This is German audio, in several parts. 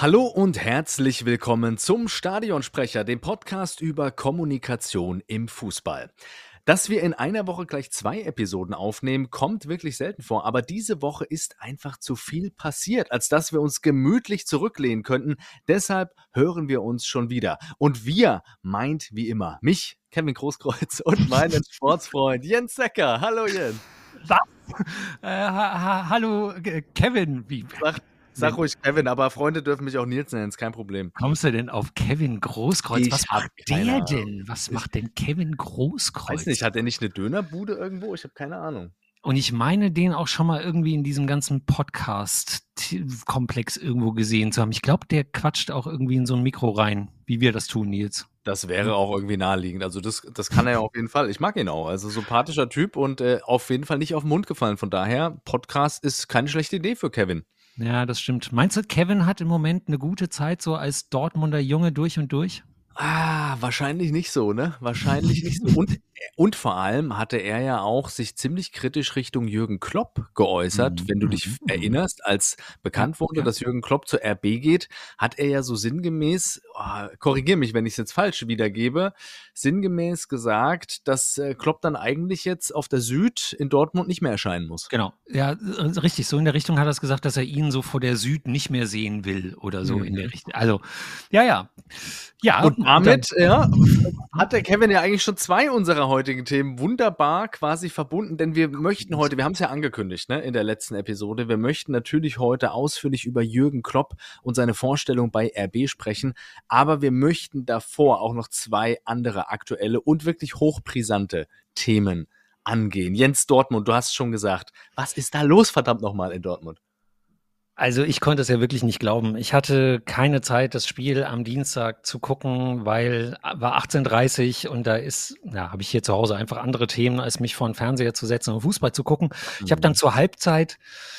Hallo und herzlich willkommen zum Stadionsprecher, dem Podcast über Kommunikation im Fußball. Dass wir in einer Woche gleich 2 Episoden aufnehmen, kommt wirklich selten vor, aber diese Woche ist einfach zu viel passiert, als dass wir uns gemütlich zurücklehnen könnten. Deshalb hören wir uns schon wieder. Und wir meint wie immer mich, Kevin Großkreuz, und meinen Sportsfreund Jens Secker. Hallo Jens. Was? Hallo, Kevin. Sag ruhig Kevin, aber Freunde dürfen mich auch Nils nennen, ist kein Problem. Kommst du denn auf Kevin Großkreuz? Was macht der Ahnung. denn? Was macht denn Kevin Großkreuz? Weiß nicht, hat er nicht eine Dönerbude irgendwo? Ich habe keine Ahnung. Und ich meine, den auch schon mal irgendwie in diesem ganzen Podcast-Komplex irgendwo gesehen zu haben. Ich glaube, der quatscht auch irgendwie in so ein Mikro rein, wie wir das tun, Nils. Das wäre auch irgendwie naheliegend. Also das kann er ja auf jeden Fall. Ich mag ihn auch. Also sympathischer Typ und auf jeden Fall nicht auf den Mund gefallen. Von daher, Podcast ist keine schlechte Idee für Kevin. Ja, das stimmt. Meinst du, Kevin hat im Moment eine gute Zeit so als Dortmunder Junge durch und durch? Wahrscheinlich nicht so, ne? Wahrscheinlich nicht so. Und vor allem hatte er ja auch sich ziemlich kritisch Richtung Jürgen Klopp geäußert. Wenn du dich erinnerst, als bekannt wurde, dass Jürgen Klopp zur RB geht, hat er ja so sinngemäß, korrigier mich, wenn ich es jetzt falsch wiedergebe, sinngemäß gesagt, dass Klopp dann eigentlich jetzt auf der Süd in Dortmund nicht mehr erscheinen muss. Genau, ja, richtig. So in der Richtung hat er es gesagt, dass er ihn so vor der Süd nicht mehr sehen will oder so in der Richtung. Also, ja. Und damit hat der Kevin ja eigentlich schon 2 unserer heutigen Themen wunderbar quasi verbunden, denn wir möchten heute, wir haben es ja angekündigt, ne, in der letzten Episode, wir möchten natürlich heute ausführlich über Jürgen Klopp und seine Vorstellung bei RB sprechen, aber wir möchten davor auch noch 2 andere aktuelle und wirklich hochbrisante Themen angehen. Jens, Dortmund, du hast schon gesagt, was ist da los, verdammt nochmal in Dortmund? Also ich konnte es ja wirklich nicht glauben. Ich hatte keine Zeit, das Spiel am Dienstag zu gucken, weil war 18:30 und da habe ich hier zu Hause einfach andere Themen, als mich vor den Fernseher zu setzen und Fußball zu gucken. Ich habe dann zur Halbzeit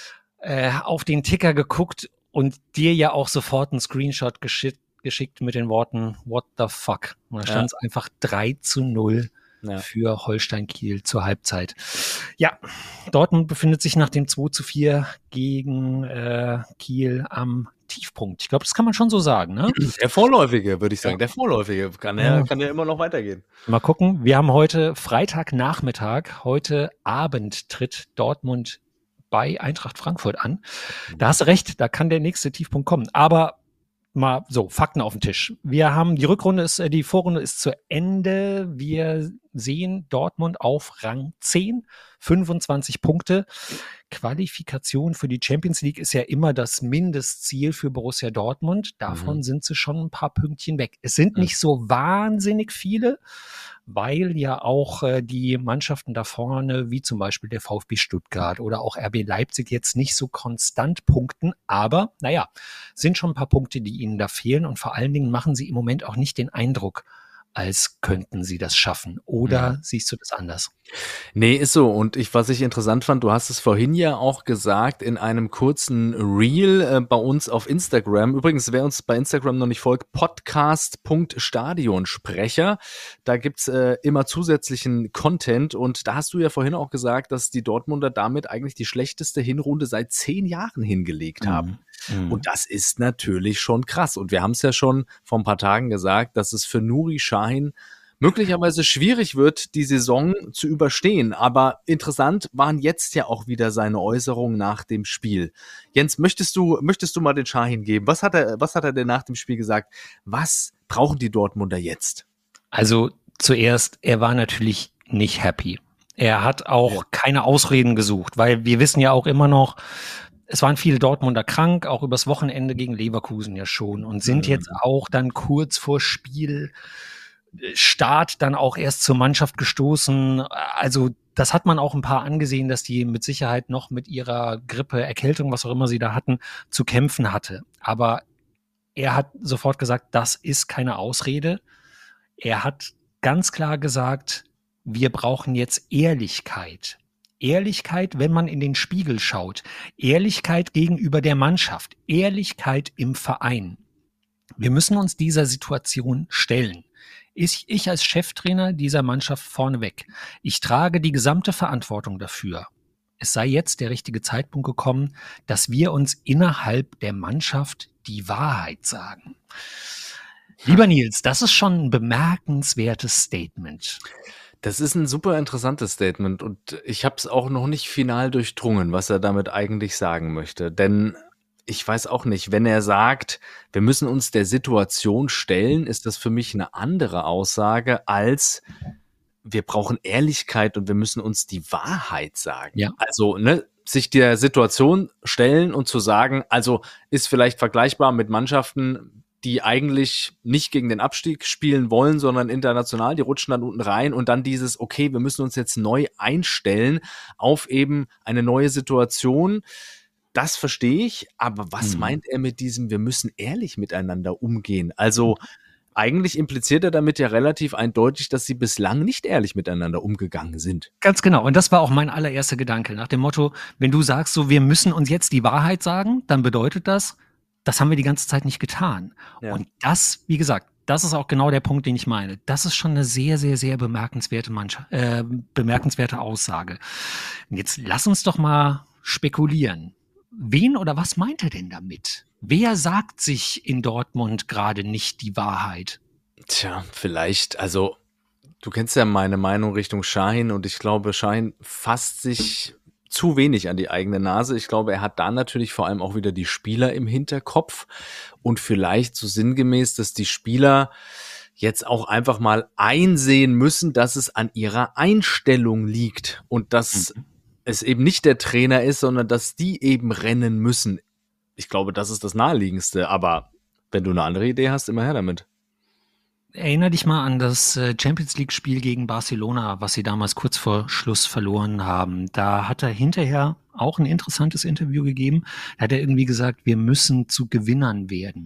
auf den Ticker geguckt und dir ja auch sofort einen Screenshot geschickt mit den Worten What the fuck? Und da stand es einfach 3:0 für Holstein Kiel zur Halbzeit. Ja, Dortmund befindet sich nach dem 2:4 gegen Kiel am Tiefpunkt. Ich glaube, das kann man schon so sagen, ne? Der Vorläufige, würde ich sagen. Ja. Der Vorläufige kann ja immer noch weitergehen. Mal gucken. Wir haben heute Freitagnachmittag. Heute Abend tritt Dortmund bei Eintracht Frankfurt an. Da hast du recht, da kann der nächste Tiefpunkt kommen. Aber mal so, Fakten auf den Tisch. Wir haben die Vorrunde ist zu Ende. Wir sehen Dortmund auf Rang 10, 25 Punkte. Qualifikation für die Champions League ist ja immer das Mindestziel für Borussia Dortmund. Davon sind sie schon ein paar Pünktchen weg. Es sind nicht so wahnsinnig viele, weil ja auch die Mannschaften da vorne, wie zum Beispiel der VfB Stuttgart oder auch RB Leipzig, jetzt nicht so konstant punkten. Aber sind schon ein paar Punkte, die ihnen da fehlen. Und vor allen Dingen machen sie im Moment auch nicht den Eindruck, als könnten sie das schaffen. Oder siehst du das anders? Nee, ist so. Und was ich interessant fand, du hast es vorhin ja auch gesagt in einem kurzen Reel bei uns auf Instagram. Übrigens, wer uns bei Instagram noch nicht folgt, podcast.stadionsprecher. Da gibt's immer zusätzlichen Content. Und da hast du ja vorhin auch gesagt, dass die Dortmunder damit eigentlich die schlechteste Hinrunde seit 10 Jahren hingelegt haben. Und das ist natürlich schon krass. Und wir haben es ja schon vor ein paar Tagen gesagt, dass es für Nuri Sahin möglicherweise schwierig wird, die Saison zu überstehen. Aber interessant waren jetzt ja auch wieder seine Äußerungen nach dem Spiel. Jens, möchtest du mal den Sahin geben? Was hat er denn nach dem Spiel gesagt? Was brauchen die Dortmunder jetzt? Also zuerst, er war natürlich nicht happy. Er hat auch keine Ausreden gesucht, weil wir wissen ja auch immer noch, es waren viele Dortmunder krank, auch übers Wochenende gegen Leverkusen ja schon und sind jetzt auch dann kurz vor Spielstart dann auch erst zur Mannschaft gestoßen. Also das hat man auch ein paar angesehen, dass die mit Sicherheit noch mit ihrer Grippe, Erkältung, was auch immer sie da hatten, zu kämpfen hatte. Aber er hat sofort gesagt, das ist keine Ausrede. Er hat ganz klar gesagt, wir brauchen jetzt Ehrlichkeit. Ehrlichkeit, wenn man in den Spiegel schaut. Ehrlichkeit gegenüber der Mannschaft. Ehrlichkeit im Verein. Wir müssen uns dieser Situation stellen. Ich als Cheftrainer dieser Mannschaft vorneweg. Ich trage die gesamte Verantwortung dafür. es sei jetzt der richtige Zeitpunkt gekommen, dass wir uns innerhalb der Mannschaft die Wahrheit sagen. Lieber Nils, das ist schon ein bemerkenswertes Statement. Das ist ein super interessantes Statement und ich habe es auch noch nicht final durchdrungen, was er damit eigentlich sagen möchte. Denn ich weiß auch nicht, wenn er sagt, wir müssen uns der Situation stellen, ist das für mich eine andere Aussage als wir brauchen Ehrlichkeit und wir müssen uns die Wahrheit sagen. Ja. Also, sich der Situation stellen und zu sagen, also ist vielleicht vergleichbar mit Mannschaften, die eigentlich nicht gegen den Abstieg spielen wollen, sondern international, die rutschen dann unten rein und dann dieses, okay, wir müssen uns jetzt neu einstellen auf eben eine neue Situation. Das verstehe ich, aber was meint er mit diesem, wir müssen ehrlich miteinander umgehen? Also eigentlich impliziert er damit ja relativ eindeutig, dass sie bislang nicht ehrlich miteinander umgegangen sind. Ganz genau. Und das war auch mein allererster Gedanke. Nach dem Motto, wenn du sagst, so, wir müssen uns jetzt die Wahrheit sagen, dann bedeutet das haben wir die ganze Zeit nicht getan. Ja. Und das, wie gesagt, das ist auch genau der Punkt, den ich meine. Das ist schon eine sehr, sehr, sehr bemerkenswerte Aussage. Und jetzt lass uns doch mal spekulieren. Wen oder was meint er denn damit? Wer sagt sich in Dortmund gerade nicht die Wahrheit? Tja, vielleicht, also du kennst ja meine Meinung Richtung Şahin und ich glaube, Şahin fasst sich zu wenig an die eigene Nase. Ich glaube, er hat da natürlich vor allem auch wieder die Spieler im Hinterkopf und vielleicht so sinngemäß, dass die Spieler jetzt auch einfach mal einsehen müssen, dass es an ihrer Einstellung liegt und dass es eben nicht der Trainer ist, sondern dass die eben rennen müssen. Ich glaube, das ist das Naheliegendste, aber wenn du eine andere Idee hast, immer her damit. Erinner dich mal an das Champions-League-Spiel gegen Barcelona, was sie damals kurz vor Schluss verloren haben. Da hat er hinterher auch ein interessantes Interview gegeben. Da hat er irgendwie gesagt, wir müssen zu Gewinnern werden.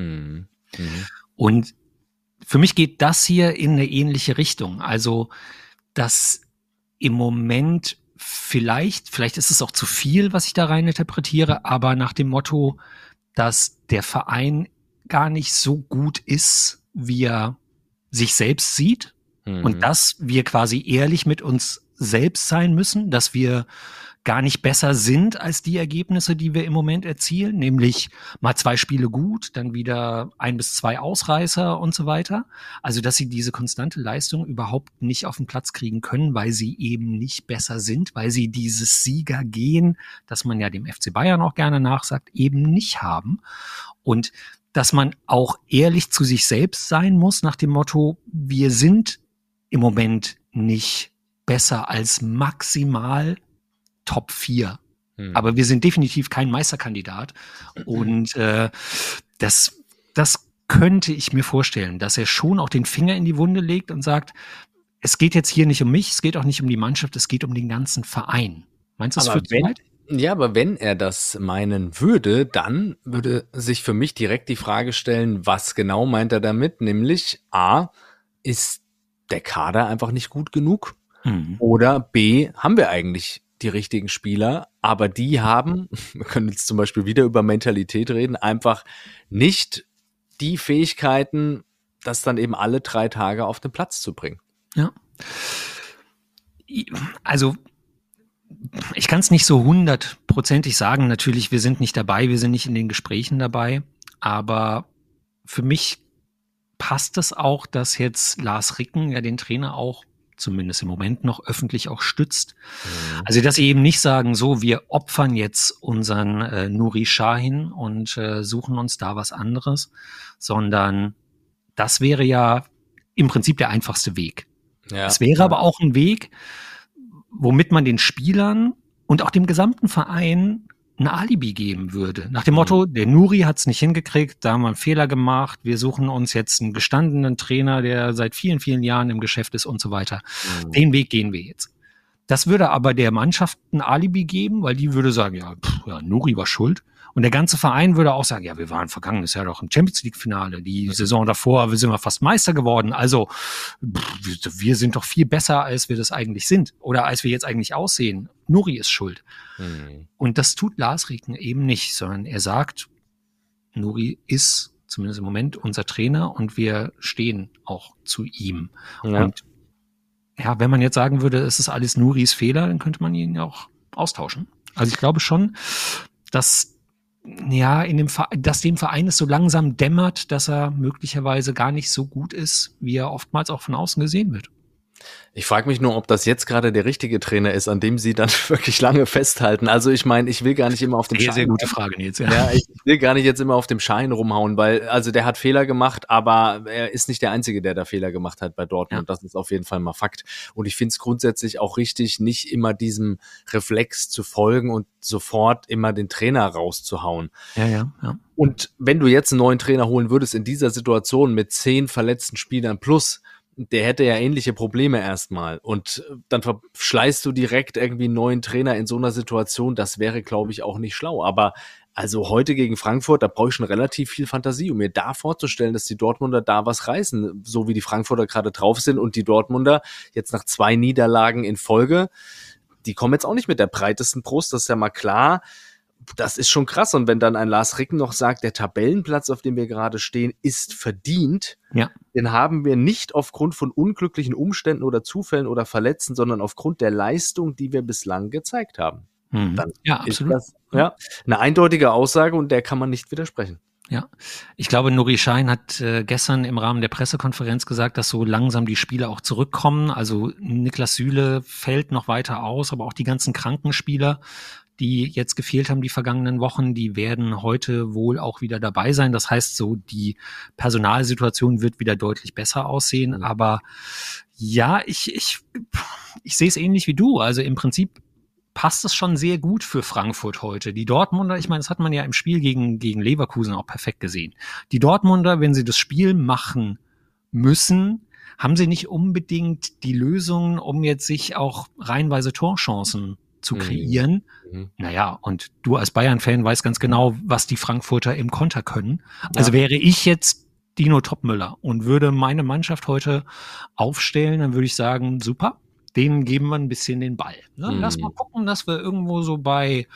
Und für mich geht das hier in eine ähnliche Richtung. Also, dass im Moment vielleicht ist es auch zu viel, was ich da rein interpretiere, aber nach dem Motto, dass der Verein gar nicht so gut ist, wie er sich selbst sieht und dass wir quasi ehrlich mit uns selbst sein müssen, dass wir gar nicht besser sind als die Ergebnisse, die wir im Moment erzielen, nämlich mal 2 Spiele gut, dann wieder 1 bis 2 Ausreißer und so weiter. Also, dass sie diese konstante Leistung überhaupt nicht auf den Platz kriegen können, weil sie eben nicht besser sind, weil sie dieses Siegergehen, das man ja dem FC Bayern auch gerne nachsagt, eben nicht haben. Und dass man auch ehrlich zu sich selbst sein muss, nach dem Motto, wir sind im Moment nicht besser als maximal Top 4. Aber wir sind definitiv kein Meisterkandidat. Und das könnte ich mir vorstellen, dass er schon auch den Finger in die Wunde legt und sagt, es geht jetzt hier nicht um mich, es geht auch nicht um die Mannschaft, es geht um den ganzen Verein. Meinst du, das führt zu weit? Ja, aber wenn er das meinen würde, dann würde sich für mich direkt die Frage stellen, was genau meint er damit? Nämlich A, ist der Kader einfach nicht gut genug? Oder B, haben wir eigentlich die richtigen Spieler, aber die haben, wir können jetzt zum Beispiel wieder über Mentalität reden, einfach nicht die Fähigkeiten, das dann eben alle 3 Tage auf den Platz zu bringen. Ja. Also ich kann es nicht so 100%ig sagen. Natürlich, wir sind nicht dabei, wir sind nicht in den Gesprächen dabei. Aber für mich passt es auch, dass jetzt Lars Ricken ja den Trainer auch zumindest im Moment noch öffentlich auch stützt. Also, dass sie eben nicht sagen, so, wir opfern jetzt unseren Nuri Şahin und suchen uns da was anderes, sondern das wäre ja im Prinzip der einfachste Weg. Es wäre aber auch ein Weg, womit man den Spielern und auch dem gesamten Verein ein Alibi geben würde. Nach dem Motto, der Nuri hat es nicht hingekriegt, da haben wir einen Fehler gemacht, wir suchen uns jetzt einen gestandenen Trainer, der seit vielen, vielen Jahren im Geschäft ist und so weiter. Den Weg gehen wir jetzt. Das würde aber der Mannschaft ein Alibi geben, weil die würde sagen, ja, Nuri war schuld. Und der ganze Verein würde auch sagen, ja, wir waren vergangenes Jahr doch im Champions-League-Finale. Die Saison davor sind wir fast Meister geworden. Also wir sind doch viel besser, als wir das eigentlich sind. Oder als wir jetzt eigentlich aussehen. Nuri ist schuld. Und das tut Lars Ricken eben nicht, sondern er sagt, Nuri ist zumindest im Moment unser Trainer und wir stehen auch zu ihm. Ja. Und ja, wenn man jetzt sagen würde, es ist alles Nuris Fehler, dann könnte man ihn ja auch austauschen. Also ich glaube schon, dass dass dem Verein es so langsam dämmert, dass er möglicherweise gar nicht so gut ist, wie er oftmals auch von außen gesehen wird. Ich frage mich nur, ob das jetzt gerade der richtige Trainer ist, an dem sie dann wirklich lange festhalten. Also ich meine, ich will gar nicht immer auf dem Schein. Sehr gute Frage, Nils. Ja, ich will gar nicht jetzt immer auf dem Schein rumhauen, weil, also der hat Fehler gemacht, aber er ist nicht der Einzige, der da Fehler gemacht hat bei Dortmund. Ja. Das ist auf jeden Fall mal Fakt. Und ich finde es grundsätzlich auch richtig, nicht immer diesem Reflex zu folgen und sofort immer den Trainer rauszuhauen. Ja. Und wenn du jetzt einen neuen Trainer holen würdest in dieser Situation mit 10 verletzten Spielern plus, der hätte ja ähnliche Probleme erstmal. Und dann verschleißt du direkt irgendwie einen neuen Trainer in so einer Situation. Das wäre, glaube ich, auch nicht schlau. Aber also heute gegen Frankfurt, da brauche ich schon relativ viel Fantasie, um mir da vorzustellen, dass die Dortmunder da was reißen, so wie die Frankfurter gerade drauf sind. Und die Dortmunder jetzt nach 2 Niederlagen in Folge, die kommen jetzt auch nicht mit der breitesten Brust, das ist ja mal klar. Das ist schon krass. Und wenn dann ein Lars Ricken noch sagt, der Tabellenplatz, auf dem wir gerade stehen, ist verdient, ja, den haben wir nicht aufgrund von unglücklichen Umständen oder Zufällen oder Verletzten, sondern aufgrund der Leistung, die wir bislang gezeigt haben. Dann ja, absolut. Ist das eine eindeutige Aussage und der kann man nicht widersprechen. Ja, ich glaube, Nuri Sahin hat gestern im Rahmen der Pressekonferenz gesagt, dass so langsam die Spieler auch zurückkommen. Also Niklas Süle fällt noch weiter aus, aber auch die ganzen Krankenspieler, die jetzt gefehlt haben die vergangenen Wochen, die werden heute wohl auch wieder dabei sein. Das heißt, so die Personalsituation wird wieder deutlich besser aussehen. Aber ja, ich sehe es ähnlich wie du. Also im Prinzip passt es schon sehr gut für Frankfurt heute. Die Dortmunder, ich meine, das hat man ja im Spiel gegen Leverkusen auch perfekt gesehen. Die Dortmunder, wenn sie das Spiel machen müssen, haben sie nicht unbedingt die Lösungen, um jetzt sich auch reihenweise Torchancen zu kreieren. Naja, und du als Bayern-Fan weißt ganz genau, was die Frankfurter im Konter können. Also wäre ich jetzt Dino Topmöller und würde meine Mannschaft heute aufstellen, dann würde ich sagen, super, denen geben wir ein bisschen den Ball. Ne? Lass mal gucken, dass wir irgendwo so bei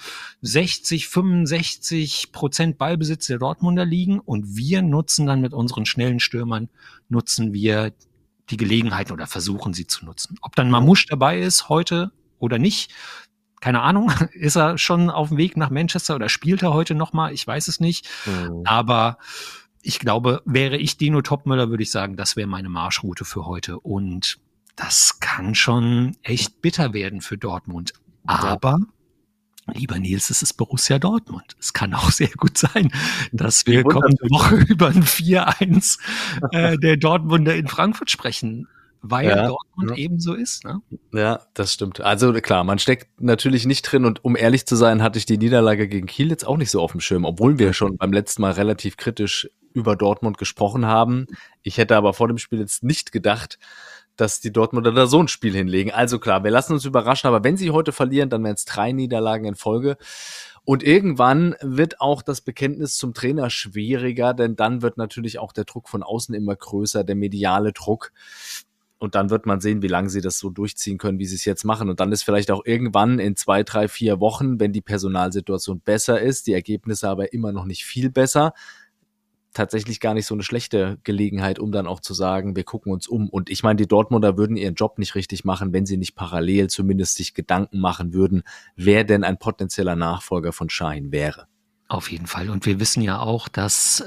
65% Ballbesitz der Dortmunder liegen und wir nutzen dann mit unseren schnellen Stürmern, nutzen wir die Gelegenheiten oder versuchen sie zu nutzen. Ob dann Mamouche dabei ist heute oder nicht, keine Ahnung, ist er schon auf dem Weg nach Manchester oder spielt er heute nochmal? Ich weiß es nicht. Aber ich glaube, wäre ich Dino Topmöller, würde ich sagen, das wäre meine Marschroute für heute. Und das kann schon echt bitter werden für Dortmund. Aber, lieber Nils, es ist Borussia Dortmund. Es kann auch sehr gut sein, dass wir kommende Woche über ein 4-1 der Dortmunder in Frankfurt sprechen. Weil Dortmund ebenso ist, ne? Ja, das stimmt. Also klar, man steckt natürlich nicht drin und um ehrlich zu sein, hatte ich die Niederlage gegen Kiel jetzt auch nicht so auf dem Schirm, obwohl wir schon beim letzten Mal relativ kritisch über Dortmund gesprochen haben. Ich hätte aber vor dem Spiel jetzt nicht gedacht, dass die Dortmunder da so ein Spiel hinlegen. Also klar, wir lassen uns überraschen, aber wenn sie heute verlieren, dann wären es 3 Niederlagen in Folge. Und irgendwann wird auch das Bekenntnis zum Trainer schwieriger, denn dann wird natürlich auch der Druck von außen immer größer, der mediale Druck. Und dann wird man sehen, wie lange sie das so durchziehen können, wie sie es jetzt machen. Und dann ist vielleicht auch irgendwann in 2, 3, 4 Wochen, wenn die Personalsituation besser ist, die Ergebnisse aber immer noch nicht viel besser, tatsächlich gar nicht so eine schlechte Gelegenheit, um dann auch zu sagen, wir gucken uns um. Und ich meine, die Dortmunder würden ihren Job nicht richtig machen, wenn sie nicht parallel zumindest sich Gedanken machen würden, wer denn ein potenzieller Nachfolger von Sahin wäre. Auf jeden Fall. Und wir wissen ja auch, dass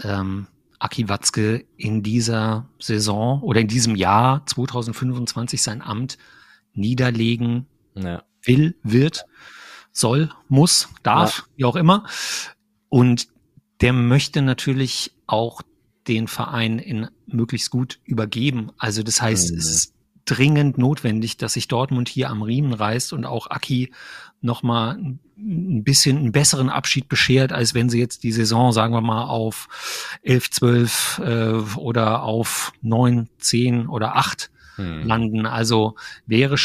Aki Watzke in dieser Saison oder in diesem Jahr 2025 sein Amt niederlegen will, wird, soll, muss, darf, wie auch immer. Und der möchte natürlich auch den Verein in möglichst gut übergeben. Also das heißt, es ist dringend notwendig, dass sich Dortmund hier am Riemen reißt und auch Aki nochmal ein bisschen einen besseren Abschied beschert, als wenn sie jetzt die Saison, sagen wir mal, auf 11, 12 oder auf 9, 10 oder 8 landen. Also wäre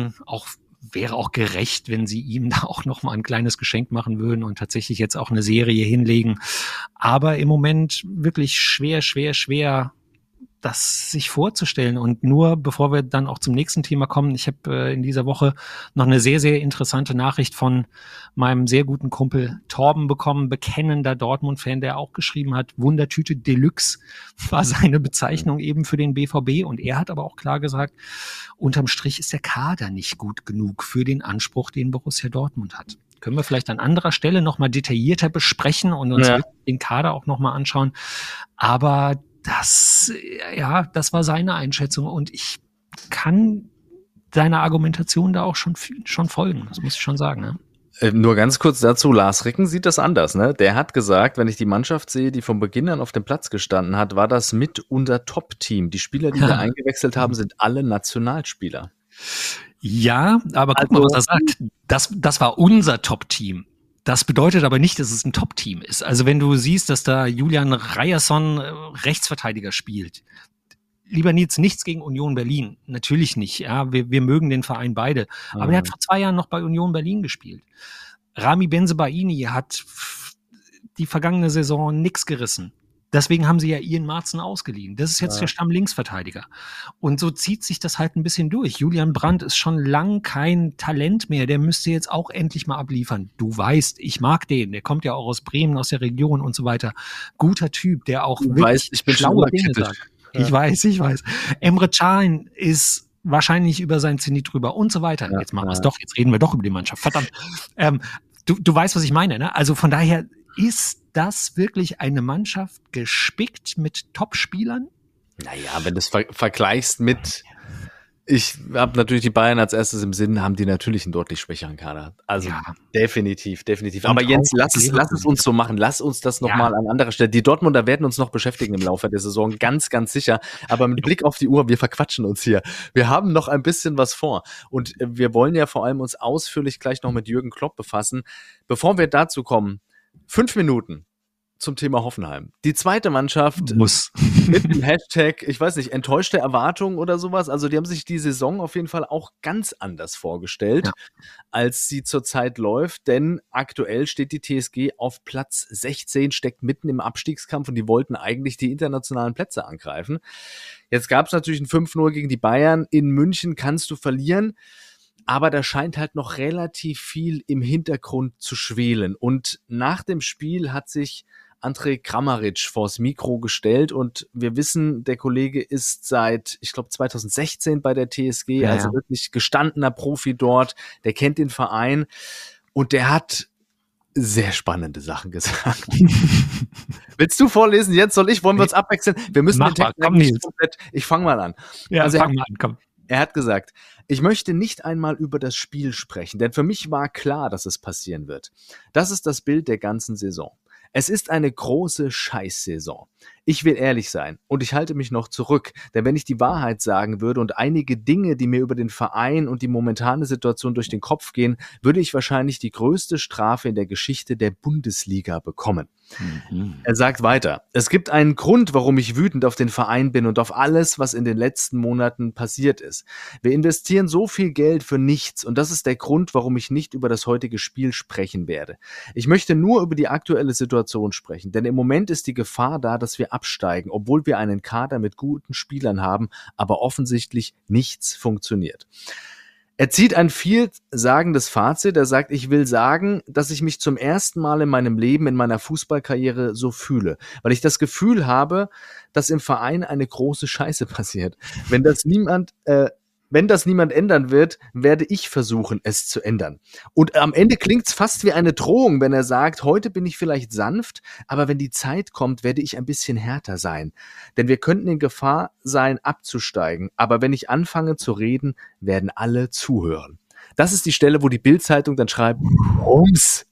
auch gerecht, wenn sie ihm da auch noch mal ein kleines Geschenk machen würden und tatsächlich jetzt auch eine Serie hinlegen. Aber im Moment wirklich schwer das sich vorzustellen. Und nur bevor wir dann auch zum nächsten Thema kommen, ich habe in dieser Woche noch eine sehr, sehr interessante Nachricht von meinem sehr guten Kumpel Torben bekommen, bekennender Dortmund-Fan, der auch geschrieben hat, Wundertüte Deluxe war seine Bezeichnung eben für den BVB. Und er hat aber auch klar gesagt, unterm Strich ist der Kader nicht gut genug für den Anspruch, den Borussia Dortmund hat. Können wir vielleicht an anderer Stelle nochmal detaillierter besprechen und uns den Kader auch nochmal anschauen. Aber das war seine Einschätzung und ich kann deiner Argumentation da auch schon folgen. Das muss ich schon sagen. Ne? Nur ganz kurz dazu, Lars Ricken sieht das anders. Ne? Der hat gesagt, wenn ich die Mannschaft sehe, die von Beginn an auf dem Platz gestanden hat, war das mit unser Top-Team. Die Spieler, die wir eingewechselt haben, sind alle Nationalspieler. Ja, aber guck mal, was er sagt. Das war unser Top-Team. Das bedeutet aber nicht, dass es ein Top-Team ist. Also wenn du siehst, dass da Julian Ryerson Rechtsverteidiger spielt, lieber Nils, nichts gegen Union Berlin. Natürlich nicht. Ja, wir mögen den Verein beide. Aber er hat vor 2 Jahren noch bei Union Berlin gespielt. Rami Bensebaini hat die vergangene Saison nix gerissen. Deswegen haben sie ja Ian Marzen ausgeliehen. Das ist jetzt der Stammlinksverteidiger. Und so zieht sich das halt ein bisschen durch. Julian Brandt ist schon lang kein Talent mehr. Der müsste jetzt auch endlich mal abliefern. Du weißt, ich mag den. Der kommt ja auch aus Bremen, aus der Region und so weiter. Guter Typ, der auch wirklich schlaue Dinge sagt. Ja. Ich weiß. Emre Can ist wahrscheinlich über sein Zenit drüber und so weiter. Ja, jetzt machen wir es doch. Jetzt reden wir doch über die Mannschaft. Verdammt. Du weißt, was ich meine, ne? Also von daher ist das wirklich eine Mannschaft gespickt mit Top-Spielern? Naja, wenn du es vergleichst mit, ich habe natürlich die Bayern als erstes im Sinn, haben die natürlich einen deutlich schwächeren Kader. Also definitiv. Aber Jens, lass es uns so machen. Lass uns das nochmal an anderer Stelle. Die Dortmunder werden uns noch beschäftigen im Laufe der Saison, ganz, ganz sicher. Aber mit Blick auf die Uhr, wir verquatschen uns hier. Wir haben noch ein bisschen was vor. Und wir wollen ja vor allem uns ausführlich gleich noch mit Jürgen Klopp befassen. Bevor wir dazu kommen, 5 Minuten zum Thema Hoffenheim. Die zweite Mannschaft muss mit dem Hashtag, ich weiß nicht, enttäuschte Erwartungen oder sowas. Also die haben sich die Saison auf jeden Fall auch ganz anders vorgestellt, als sie zurzeit läuft. Denn aktuell steht die TSG auf Platz 16, steckt mitten im Abstiegskampf und die wollten eigentlich die internationalen Plätze angreifen. Jetzt gab es natürlich ein 5-0 gegen die Bayern. In München kannst du verlieren. Aber da scheint halt noch relativ viel im Hintergrund zu schwelen. Und nach dem Spiel hat sich Andrej Kramaric vors Mikro gestellt und wir wissen, der Kollege ist seit, ich glaube, 2016 bei der TSG, also wirklich gestandener Profi dort, der kennt den Verein und der hat sehr spannende Sachen gesagt. Willst du vorlesen jetzt? Soll ich? Wollen wir uns abwechseln? Wir müssen den Text nicht komplett. Ich fange mal an. Ja, also fang mal an, komm. Er hat gesagt, ich möchte nicht einmal über das Spiel sprechen, denn für mich war klar, dass es passieren wird. Das ist das Bild der ganzen Saison. Es ist eine große Scheißsaison. Ich will ehrlich sein und ich halte mich noch zurück, denn wenn ich die Wahrheit sagen würde und einige Dinge, die mir über den Verein und die momentane Situation durch den Kopf gehen, würde ich wahrscheinlich die größte Strafe in der Geschichte der Bundesliga bekommen. Er sagt weiter, es gibt einen Grund, warum ich wütend auf den Verein bin und auf alles, was in den letzten Monaten passiert ist. Wir investieren so viel Geld für nichts und das ist der Grund, warum ich nicht über das heutige Spiel sprechen werde. Ich möchte nur über die aktuelle Situation sprechen, denn im Moment ist die Gefahr da, dass wir absteigen, obwohl wir einen Kader mit guten Spielern haben, aber offensichtlich nichts funktioniert. Er zieht ein vielsagendes Fazit. Er sagt, ich will sagen, dass ich mich zum ersten Mal in meinem Leben, in meiner Fußballkarriere so fühle, weil ich das Gefühl habe, dass im Verein eine große Scheiße passiert. Wenn das niemand ändern wird, werde ich versuchen, es zu ändern. Und am Ende klingt's fast wie eine Drohung, wenn er sagt, heute bin ich vielleicht sanft, aber wenn die Zeit kommt, werde ich ein bisschen härter sein. Denn wir könnten in Gefahr sein, abzusteigen. Aber wenn ich anfange zu reden, werden alle zuhören. Das ist die Stelle, wo die Bild-Zeitung dann schreibt, Rums.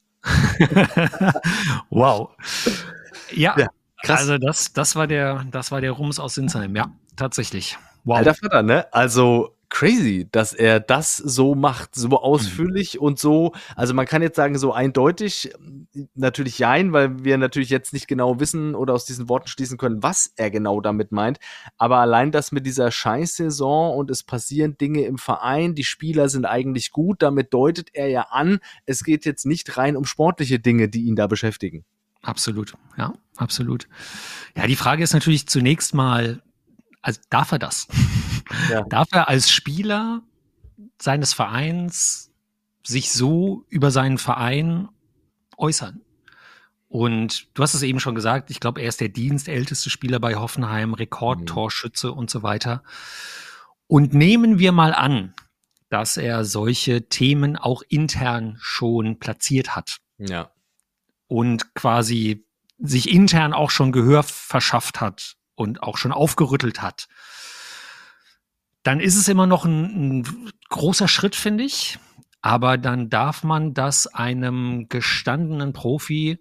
Wow. Ja, krass. Also das war der Rums aus Sinsheim. Ja, tatsächlich. Wow. Alter Vater, ne? Also crazy, dass er das so macht, so ausführlich und so, also man kann jetzt sagen, so eindeutig, natürlich jein, weil wir natürlich jetzt nicht genau wissen oder aus diesen Worten schließen können, was er genau damit meint, aber allein das mit dieser Scheißsaison und es passieren Dinge im Verein, die Spieler sind eigentlich gut, damit deutet er ja an, es geht jetzt nicht rein um sportliche Dinge, die ihn da beschäftigen. Absolut, ja, absolut. Ja, die Frage ist natürlich zunächst mal, Also darf er das? Ja. Darf er als Spieler seines Vereins sich so über seinen Verein äußern? Und du hast es eben schon gesagt, ich glaube, er ist der dienstälteste Spieler bei Hoffenheim, Rekordtorschütze und so weiter. Und nehmen wir mal an, dass er solche Themen auch intern schon platziert hat. Ja. Und quasi sich intern auch schon Gehör verschafft hat und auch schon aufgerüttelt hat. Dann ist es immer noch ein großer Schritt, finde ich. Aber dann darf man das einem gestandenen Profi,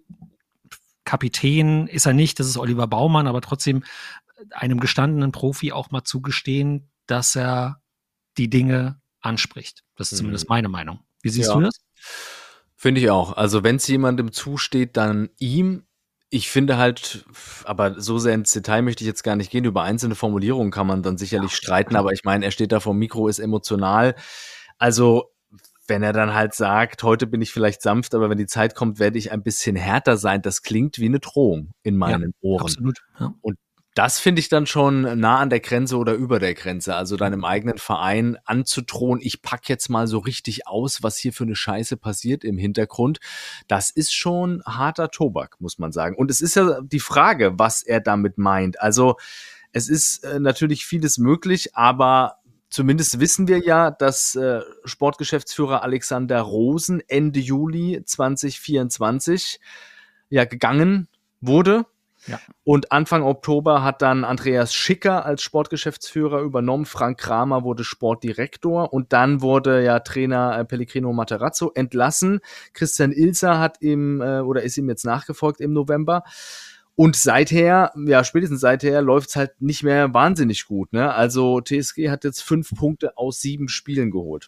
Kapitän ist er nicht, das ist Oliver Baumann, aber trotzdem einem gestandenen Profi auch mal zugestehen, dass er die Dinge anspricht. Das ist zumindest meine Meinung. Wie siehst du das? Finde ich auch. Also wenn es jemandem zusteht, dann ihm. Ich finde halt, aber so sehr ins Detail möchte ich jetzt gar nicht gehen. Über einzelne Formulierungen kann man dann sicherlich streiten, aber ich meine, er steht da vor dem Mikro, ist emotional. Also wenn er dann halt sagt, heute bin ich vielleicht sanft, aber wenn die Zeit kommt, werde ich ein bisschen härter sein, das klingt wie eine Drohung in meinen Ohren. Absolut. Ja. Und das finde ich dann schon nah an der Grenze oder über der Grenze. Also deinem eigenen Verein anzudrohen, ich pack jetzt mal so richtig aus, was hier für eine Scheiße passiert im Hintergrund. Das ist schon harter Tobak, muss man sagen. Und es ist ja die Frage, was er damit meint. Also es ist natürlich vieles möglich, aber zumindest wissen wir ja, dass Sportgeschäftsführer Alexander Rosen Ende Juli 2024 ja gegangen wurde. Ja. Und Anfang Oktober hat dann Andreas Schicker als Sportgeschäftsführer übernommen. Frank Kramer wurde Sportdirektor und dann wurde ja Trainer Pellegrino Matarazzo entlassen. Christian Ilzer hat ist ihm jetzt nachgefolgt im November. Und seither, ja, spätestens seither läuft's halt nicht mehr wahnsinnig gut, ne? Also TSG hat jetzt 5 Punkte aus 7 Spielen geholt.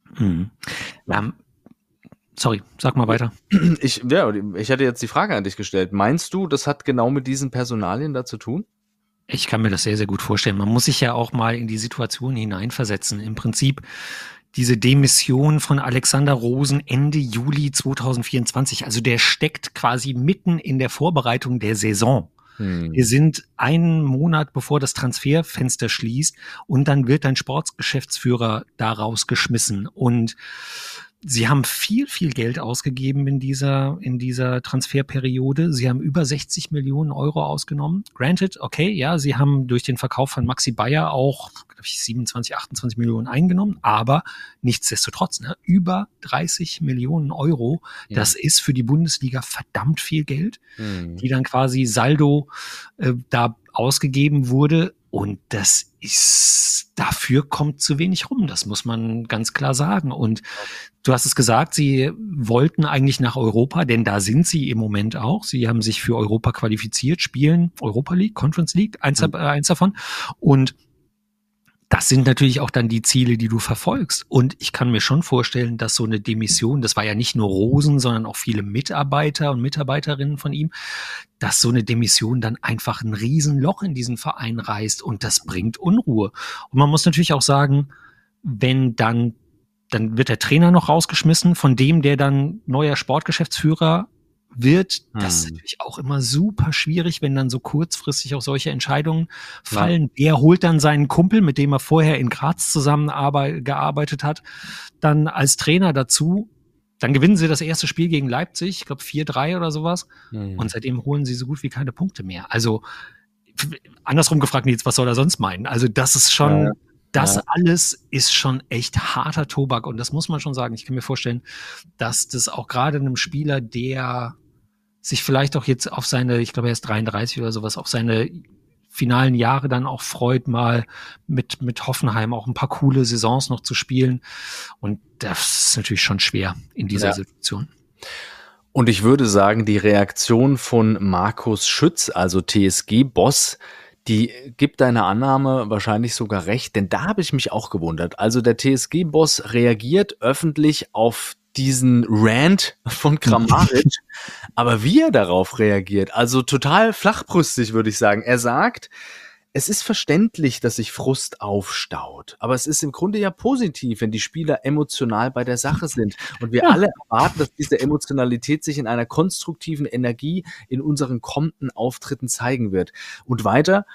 Sorry, sag mal weiter. Ich hatte jetzt die Frage an dich gestellt. Meinst du, das hat genau mit diesen Personalien da zu tun? Ich kann mir das sehr, sehr gut vorstellen. Man muss sich ja auch mal in die Situation hineinversetzen. Im Prinzip diese Demission von Alexander Rosen Ende Juli 2024. Also der steckt quasi mitten in der Vorbereitung der Saison. Wir sind einen Monat, bevor das Transferfenster schließt und dann wird ein Sportgeschäftsführer da rausgeschmissen. Und sie haben viel, viel Geld ausgegeben in dieser Transferperiode. Sie haben über 60 Millionen Euro ausgenommen. Granted, okay, ja, sie haben durch den Verkauf von Maxi Bayer auch, glaube ich, 27, 28 Millionen eingenommen, aber nichtsdestotrotz, ne, über 30 Millionen Euro, das ist für die Bundesliga verdammt viel Geld, die dann quasi Saldo da ausgegeben wurde. Und dafür kommt zu wenig rum. Das muss man ganz klar sagen. Und du hast es gesagt, sie wollten eigentlich nach Europa, denn da sind sie im Moment auch. Sie haben sich für Europa qualifiziert, spielen Europa League, Conference League, eins davon. Und das sind natürlich auch dann die Ziele, die du verfolgst. Und ich kann mir schon vorstellen, dass so eine Demission, das war ja nicht nur Rosen, sondern auch viele Mitarbeiter und Mitarbeiterinnen von ihm, dass so eine Demission dann einfach ein Riesenloch in diesen Verein reißt und das bringt Unruhe. Und man muss natürlich auch sagen, wenn dann wird der Trainer noch rausgeschmissen, von dem, der dann neuer Sportgeschäftsführer wird. Das ist natürlich auch immer super schwierig, wenn dann so kurzfristig auch solche Entscheidungen fallen. Wer holt dann seinen Kumpel, mit dem er vorher in Graz gearbeitet hat, dann als Trainer dazu? Dann gewinnen sie das erste Spiel gegen Leipzig, ich glaube 4-3 oder sowas. Und seitdem holen sie so gut wie keine Punkte mehr. Also andersrum gefragt, jetzt, was soll er sonst meinen? Also das ist schon... Das alles ist schon echt harter Tobak und das muss man schon sagen. Ich kann mir vorstellen, dass das auch gerade einem Spieler, der sich vielleicht auch jetzt auf seine, ich glaube er ist 33 oder sowas, auf seine finalen Jahre dann auch freut, mal mit Hoffenheim auch ein paar coole Saisons noch zu spielen. Und das ist natürlich schon schwer in dieser Situation. Und ich würde sagen, die Reaktion von Markus Schütz, also TSG-Boss, die gibt deiner Annahme wahrscheinlich sogar recht, denn da habe ich mich auch gewundert. Also der TSG-Boss reagiert öffentlich auf diesen Rant von Kramaric, aber wie er darauf reagiert, also total flachbrüstig, würde ich sagen. Er sagt, es ist verständlich, dass sich Frust aufstaut, aber es ist im Grunde ja positiv, wenn die Spieler emotional bei der Sache sind. Und wir alle erwarten, dass diese Emotionalität sich in einer konstruktiven Energie in unseren kommenden Auftritten zeigen wird. Und weiter,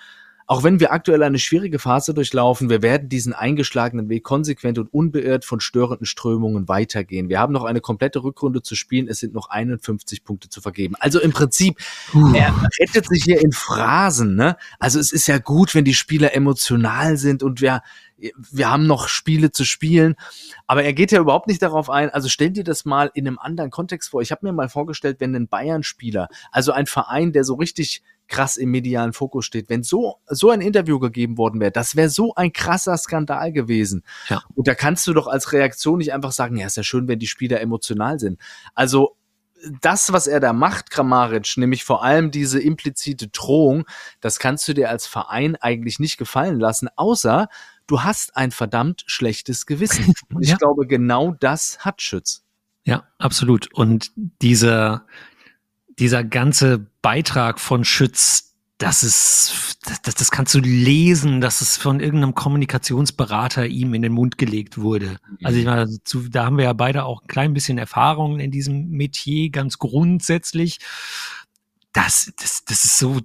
auch wenn wir aktuell eine schwierige Phase durchlaufen, wir werden diesen eingeschlagenen Weg konsequent und unbeirrt von störenden Strömungen weitergehen. Wir haben noch eine komplette Rückrunde zu spielen, es sind noch 51 Punkte zu vergeben. Also im Prinzip, er rettet sich hier in Phrasen, ne? Also es ist ja gut, wenn die Spieler emotional sind und wir haben noch Spiele zu spielen, aber er geht ja überhaupt nicht darauf ein. Also stell dir das mal in einem anderen Kontext vor. Ich habe mir mal vorgestellt, wenn ein Bayern-Spieler, also ein Verein, der so richtig krass im medialen Fokus steht, wenn so ein Interview gegeben worden wäre, das wäre so ein krasser Skandal gewesen. Ja. Und da kannst du doch als Reaktion nicht einfach sagen, ja, ist ja schön, wenn die Spieler emotional sind. Also das, was er da macht, Kramaric, nämlich vor allem diese implizite Drohung, das kannst du dir als Verein eigentlich nicht gefallen lassen, außer du hast ein verdammt schlechtes Gewissen. Und ich glaube, genau das hat Schütz. Ja, absolut. Und dieser ganze Beitrag von Schütz, das kannst du lesen, dass es von irgendeinem Kommunikationsberater ihm in den Mund gelegt wurde. Also ich meine, da haben wir ja beide auch ein klein bisschen Erfahrung in diesem Metier, ganz grundsätzlich. Das ist so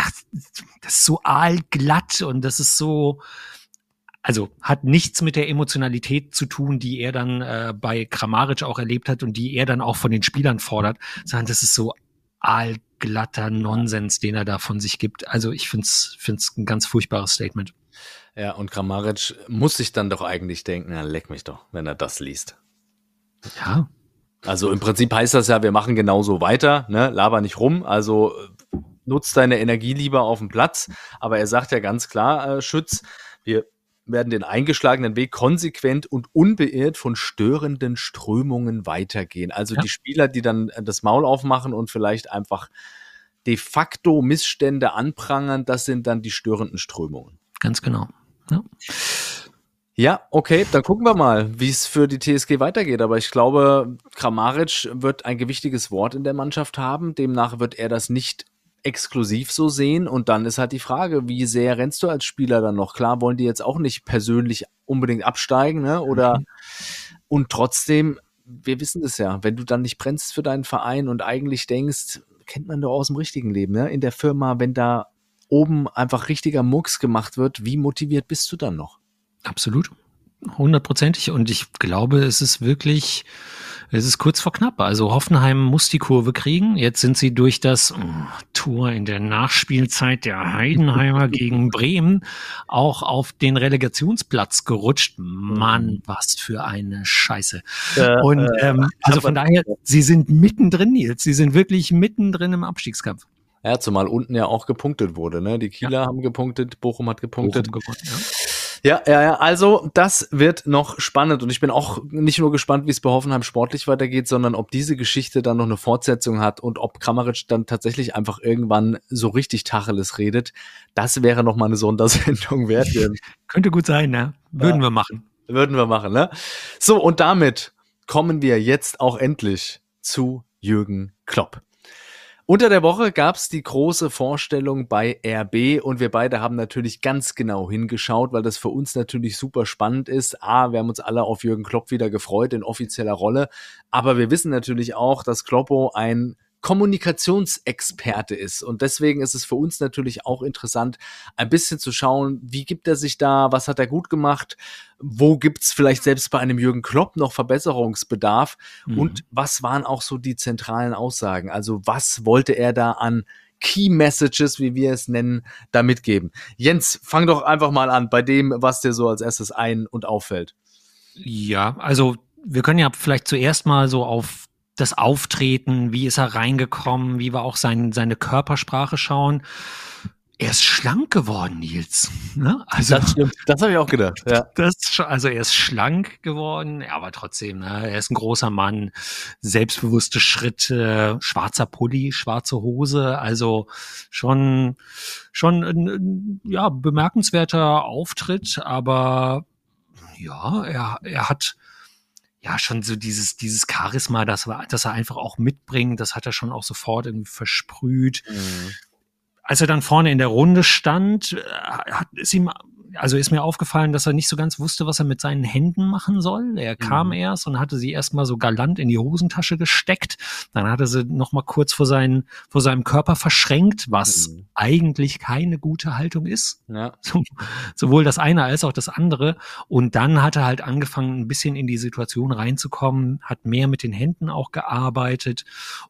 aalglatt und das ist so, also hat nichts mit der Emotionalität zu tun, die er dann bei Kramaric auch erlebt hat und die er dann auch von den Spielern fordert, sondern das ist so aalglatter Nonsens, den er da von sich gibt. Also ich find's ein ganz furchtbares Statement. Ja, und Kramaric muss sich dann doch eigentlich denken, na, leck mich doch, wenn er das liest. Ja. Also im Prinzip heißt das ja, wir machen genauso weiter, ne? Laber nicht rum, also nutzt deine Energie lieber auf dem Platz. Aber er sagt ja ganz klar, Schütz, wir werden den eingeschlagenen Weg konsequent und unbeirrt von störenden Strömungen weitergehen. Also die Spieler, die dann das Maul aufmachen und vielleicht einfach de facto Missstände anprangern, das sind dann die störenden Strömungen. Ganz genau. Ja. Ja, okay, dann gucken wir mal, wie es für die TSG weitergeht. Aber ich glaube, Kramaric wird ein gewichtiges Wort in der Mannschaft haben. Demnach wird er das nicht exklusiv so sehen. Und dann ist halt die Frage, wie sehr rennst du als Spieler dann noch? Klar wollen die jetzt auch nicht persönlich unbedingt absteigen, ne? Oder und trotzdem, wir wissen es ja, wenn du dann nicht brennst für deinen Verein und eigentlich denkst, kennt man doch aus dem richtigen Leben, ne? In der Firma, wenn da oben einfach richtiger Murks gemacht wird, wie motiviert bist du dann noch? Absolut. 100%. Und ich glaube, es ist kurz vor knapp. Also Hoffenheim muss die Kurve kriegen. Jetzt sind sie durch das Tor in der Nachspielzeit der Heidenheimer gegen Bremen auch auf den Relegationsplatz gerutscht. Mann, was für eine Scheiße. Und also von daher, sie sind mittendrin, Nils. Sie sind wirklich mittendrin im Abstiegskampf. Ja, zumal unten ja auch gepunktet wurde, ne? Die Kieler haben gepunktet, Bochum hat gepunktet. Ja, also das wird noch spannend und ich bin auch nicht nur gespannt, wie es bei Hoffenheim sportlich weitergeht, sondern ob diese Geschichte dann noch eine Fortsetzung hat und ob Kramaric dann tatsächlich einfach irgendwann so richtig Tacheles redet. Das wäre noch mal eine Sondersendung wert. Könnte gut sein, ne? Würden wir machen, ne? So, und damit kommen wir jetzt auch endlich zu Jürgen Klopp. Unter der Woche gab es die große Vorstellung bei RB und wir beide haben natürlich ganz genau hingeschaut, weil das für uns natürlich super spannend ist. Wir haben uns alle auf Jürgen Klopp wieder gefreut in offizieller Rolle, aber wir wissen natürlich auch, dass Kloppo ein Kommunikationsexperte ist und deswegen ist es für uns natürlich auch interessant, ein bisschen zu schauen, wie gibt er sich da, was hat er gut gemacht, wo gibt's vielleicht selbst bei einem Jürgen Klopp noch Verbesserungsbedarf und was waren auch so die zentralen Aussagen, also was wollte er da an Key Messages, wie wir es nennen, da mitgeben. Jens, fang doch einfach mal an bei dem, was dir so als erstes ein- und auffällt. Ja, also wir können ja vielleicht zuerst mal so auf das Auftreten, wie ist er reingekommen, wie war auch seine Körpersprache schauen. Er ist schlank geworden, Nils. Ne? Also, das stimmt, das habe ich auch gedacht. Ja. Also er ist schlank geworden, aber trotzdem, ne? Er ist ein großer Mann, selbstbewusste Schritte, schwarzer Pulli, schwarze Hose, also schon ein bemerkenswerter Auftritt, aber ja, er hat ja schon so dieses Charisma, das er einfach auch mitbringt, das hat er schon auch sofort irgendwie versprüht. Als er dann vorne in der Runde stand, ist ihm also ist mir aufgefallen, dass er nicht so ganz wusste, was er mit seinen Händen machen soll. Er kam erst und hatte sie erstmal so galant in die Hosentasche gesteckt. Dann hat er sie noch mal kurz vor seinem Körper verschränkt, was eigentlich keine gute Haltung ist. Ja. Sowohl das eine als auch das andere. Und dann hat er halt angefangen, ein bisschen in die Situation reinzukommen, hat mehr mit den Händen auch gearbeitet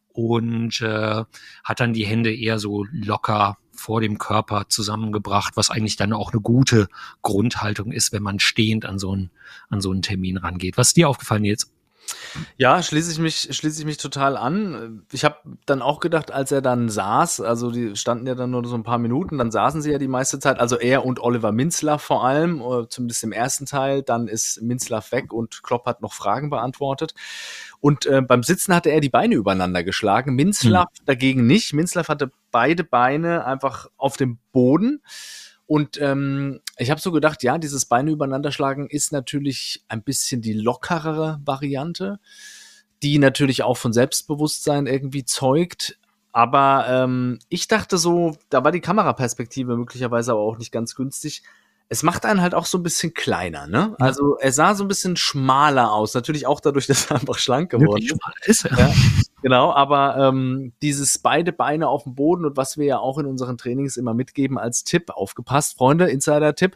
und hat dann die Hände eher so locker vor dem Körper zusammengebracht, was eigentlich dann auch eine gute Grundhaltung ist, wenn man stehend an so einen Termin rangeht. Was ist dir aufgefallen, Nils? Ja, schließe ich mich total an. Ich habe dann auch gedacht, als er dann saß, also die standen ja dann nur so ein paar Minuten, dann saßen sie ja die meiste Zeit, also er und Oliver Minzlaff vor allem, zumindest im ersten Teil, dann ist Minzlaff weg und Klopp hat noch Fragen beantwortet. Und beim Sitzen hatte er die Beine übereinander geschlagen, Minzlaff dagegen nicht. Minzlaff hatte beide Beine einfach auf dem Boden. Und ich habe so gedacht, ja, dieses Beine übereinander schlagen ist natürlich ein bisschen die lockerere Variante, die natürlich auch von Selbstbewusstsein irgendwie zeugt. Aber ich dachte so, da war die Kameraperspektive möglicherweise aber auch nicht ganz günstig. Es macht einen halt auch so ein bisschen kleiner, ne? Ja. Also er sah so ein bisschen schmaler aus. Natürlich auch dadurch, dass er einfach schlank geworden ist. Ja, genau, aber dieses beide Beine auf dem Boden und was wir ja auch in unseren Trainings immer mitgeben als Tipp, aufgepasst, Freunde, Insider-Tipp,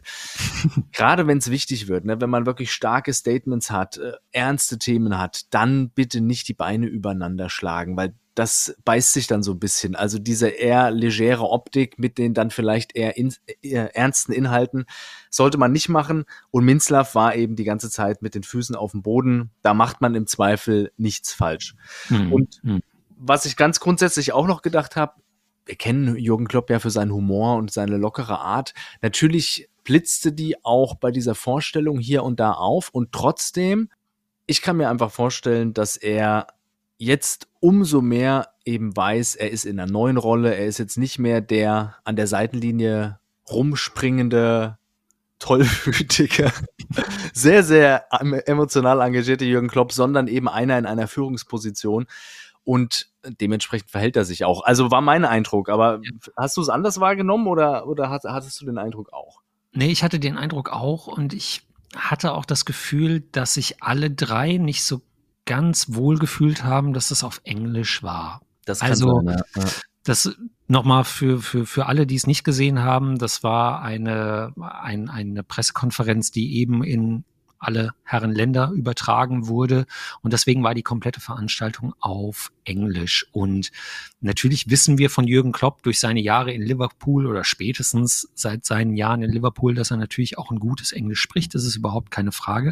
gerade wenn es wichtig wird, ne, wenn man wirklich starke Statements hat, ernste Themen hat, dann bitte nicht die Beine übereinander schlagen, weil das beißt sich dann so ein bisschen. Also diese eher legere Optik mit den dann vielleicht eher ernsten Inhalten sollte man nicht machen. Und Minzlaff war eben die ganze Zeit mit den Füßen auf dem Boden. Da macht man im Zweifel nichts falsch. Und was ich ganz grundsätzlich auch noch gedacht habe, wir kennen Jürgen Klopp ja für seinen Humor und seine lockere Art. Natürlich blitzte die auch bei dieser Vorstellung hier und da auf. Und trotzdem, ich kann mir einfach vorstellen, dass er jetzt umso mehr eben weiß, er ist in einer neuen Rolle, er ist jetzt nicht mehr der an der Seitenlinie rumspringende, tollwütige, sehr, sehr emotional engagierte Jürgen Klopp, sondern eben einer in einer Führungsposition und dementsprechend verhält er sich auch. Also war mein Eindruck, aber hast du es anders wahrgenommen oder hattest du den Eindruck auch? Nee, ich hatte den Eindruck auch und ich hatte auch das Gefühl, dass sich alle drei nicht so ganz wohl gefühlt haben, dass es auf Englisch war. Das kann sein, ja. Das nochmal für alle, die es nicht gesehen haben, das war eine Pressekonferenz, die eben in alle Herren Länder übertragen wurde und deswegen war die komplette Veranstaltung auf Englisch. Und natürlich wissen wir von Jürgen Klopp durch seine Jahre in Liverpool oder spätestens seit seinen Jahren in Liverpool, dass er natürlich auch ein gutes Englisch spricht, das ist überhaupt keine Frage.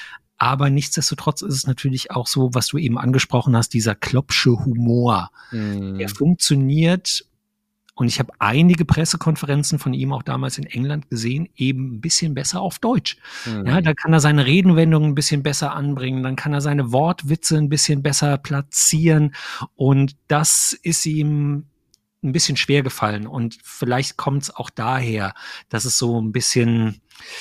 Aber nichtsdestotrotz ist es natürlich auch so, was du eben angesprochen hast, dieser Kloppsche Humor. Der funktioniert, und ich habe einige Pressekonferenzen von ihm auch damals in England gesehen, eben ein bisschen besser auf Deutsch. Ja, da kann er seine Redenwendungen ein bisschen besser anbringen, dann kann er seine Wortwitze ein bisschen besser platzieren und das ist ihm ein bisschen schwer gefallen und vielleicht kommt es auch daher, dass es so ein bisschen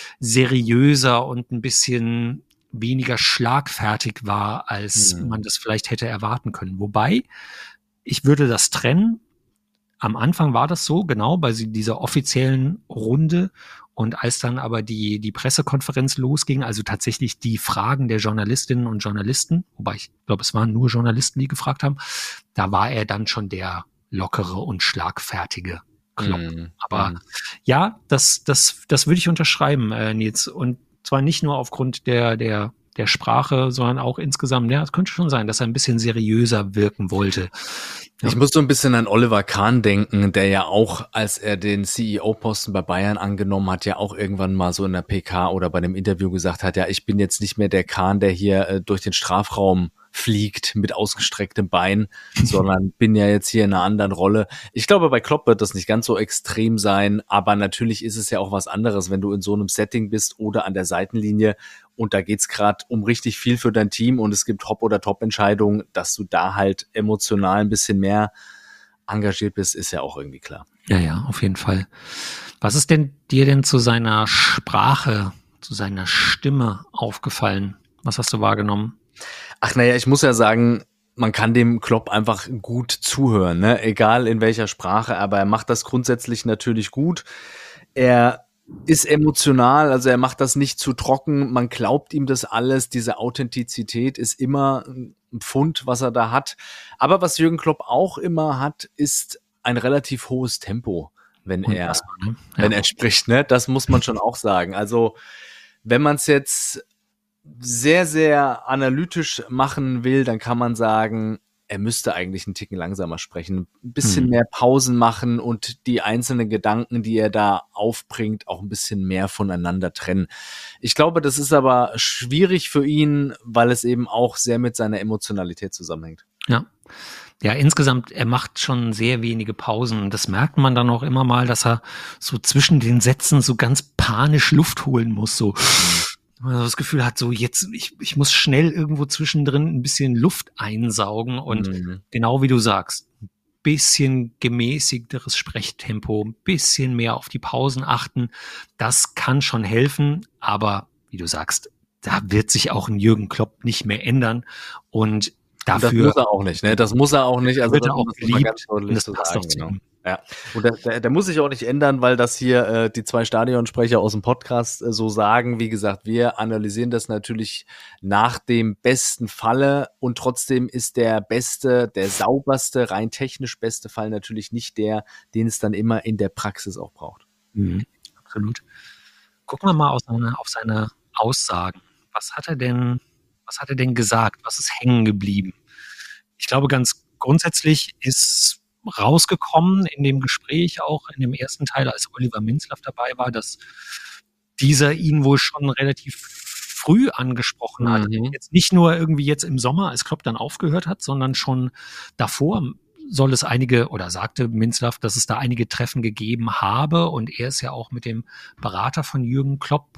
seriöser und ein bisschen weniger schlagfertig war, als man das vielleicht hätte erwarten können. Wobei, ich würde das trennen. Am Anfang war das so, genau, bei dieser offiziellen Runde. Und als dann aber die Pressekonferenz losging, also tatsächlich die Fragen der Journalistinnen und Journalisten, wobei ich glaube, es waren nur Journalisten, die gefragt haben, da war er dann schon der lockere und schlagfertige Klopp. Aber ja, das würde ich unterschreiben, Nils. Und zwar nicht nur aufgrund der Sprache, sondern auch insgesamt, ja, es könnte schon sein, dass er ein bisschen seriöser wirken wollte. Ja. Ich muss so ein bisschen an Oliver Kahn denken, der ja auch, als er den CEO-Posten bei Bayern angenommen hat, ja auch irgendwann mal so in der PK oder bei einem Interview gesagt hat, ja, ich bin jetzt nicht mehr der Kahn, der hier durch den Strafraum fliegt mit ausgestrecktem Bein, sondern bin ja jetzt hier in einer anderen Rolle. Ich glaube, bei Klopp wird das nicht ganz so extrem sein, aber natürlich ist es ja auch was anderes, wenn du in so einem Setting bist oder an der Seitenlinie und da geht's gerade um richtig viel für dein Team und es gibt Hop- oder Top-Entscheidungen, dass du da halt emotional ein bisschen mehr engagiert bist, ist ja auch irgendwie klar. Ja, auf jeden Fall. Was ist denn dir denn zu seiner Sprache, zu seiner Stimme aufgefallen? Was hast du wahrgenommen? Ach naja, ich muss ja sagen, man kann dem Klopp einfach gut zuhören, ne? Egal in welcher Sprache, aber er macht das grundsätzlich natürlich gut. Er ist emotional, also er macht das nicht zu trocken, man glaubt ihm das alles, diese Authentizität ist immer ein Pfund, was er da hat. Aber was Jürgen Klopp auch immer hat, ist ein relativ hohes Tempo, wenn er spricht, ne? Das muss man schon auch sagen. Also wenn man es jetzt sehr, sehr analytisch machen will, dann kann man sagen, er müsste eigentlich einen Ticken langsamer sprechen, ein bisschen mehr Pausen machen und die einzelnen Gedanken, die er da aufbringt, auch ein bisschen mehr voneinander trennen. Ich glaube, das ist aber schwierig für ihn, weil es eben auch sehr mit seiner Emotionalität zusammenhängt. Ja. Ja, insgesamt, er macht schon sehr wenige Pausen. Das merkt man dann auch immer mal, dass er so zwischen den Sätzen so ganz panisch Luft holen muss, so. Man das Gefühl hat, so jetzt, ich muss schnell irgendwo zwischendrin ein bisschen Luft einsaugen und genau wie du sagst, ein bisschen gemäßigteres Sprechtempo, ein bisschen mehr auf die Pausen achten, das kann schon helfen, aber wie du sagst, da wird sich auch ein Jürgen Klopp nicht mehr ändern und dafür. Das muss er auch nicht, ne? Das muss er auch nicht. Also wird er auch geliebt, und das passt auch zu ihm. Ja, und der muss sich auch nicht ändern, weil das hier die zwei Stadionsprecher aus dem Podcast so sagen. Wie gesagt, wir analysieren das natürlich nach dem besten Falle und trotzdem ist der beste, der sauberste, rein technisch beste Fall natürlich nicht der, den es dann immer in der Praxis auch braucht. Absolut. Gucken wir mal auf seine Aussagen. Was hat er denn gesagt? Was ist hängen geblieben? Ich glaube, ganz grundsätzlich ist rausgekommen in dem Gespräch, auch in dem ersten Teil, als Oliver Minzlaff dabei war, dass dieser ihn wohl schon relativ früh angesprochen hat. Jetzt nicht nur irgendwie jetzt im Sommer, als Klopp dann aufgehört hat, sondern schon davor soll es sagte Minzlaff, dass es da einige Treffen gegeben habe und er ist ja auch mit dem Berater von Jürgen Klopp,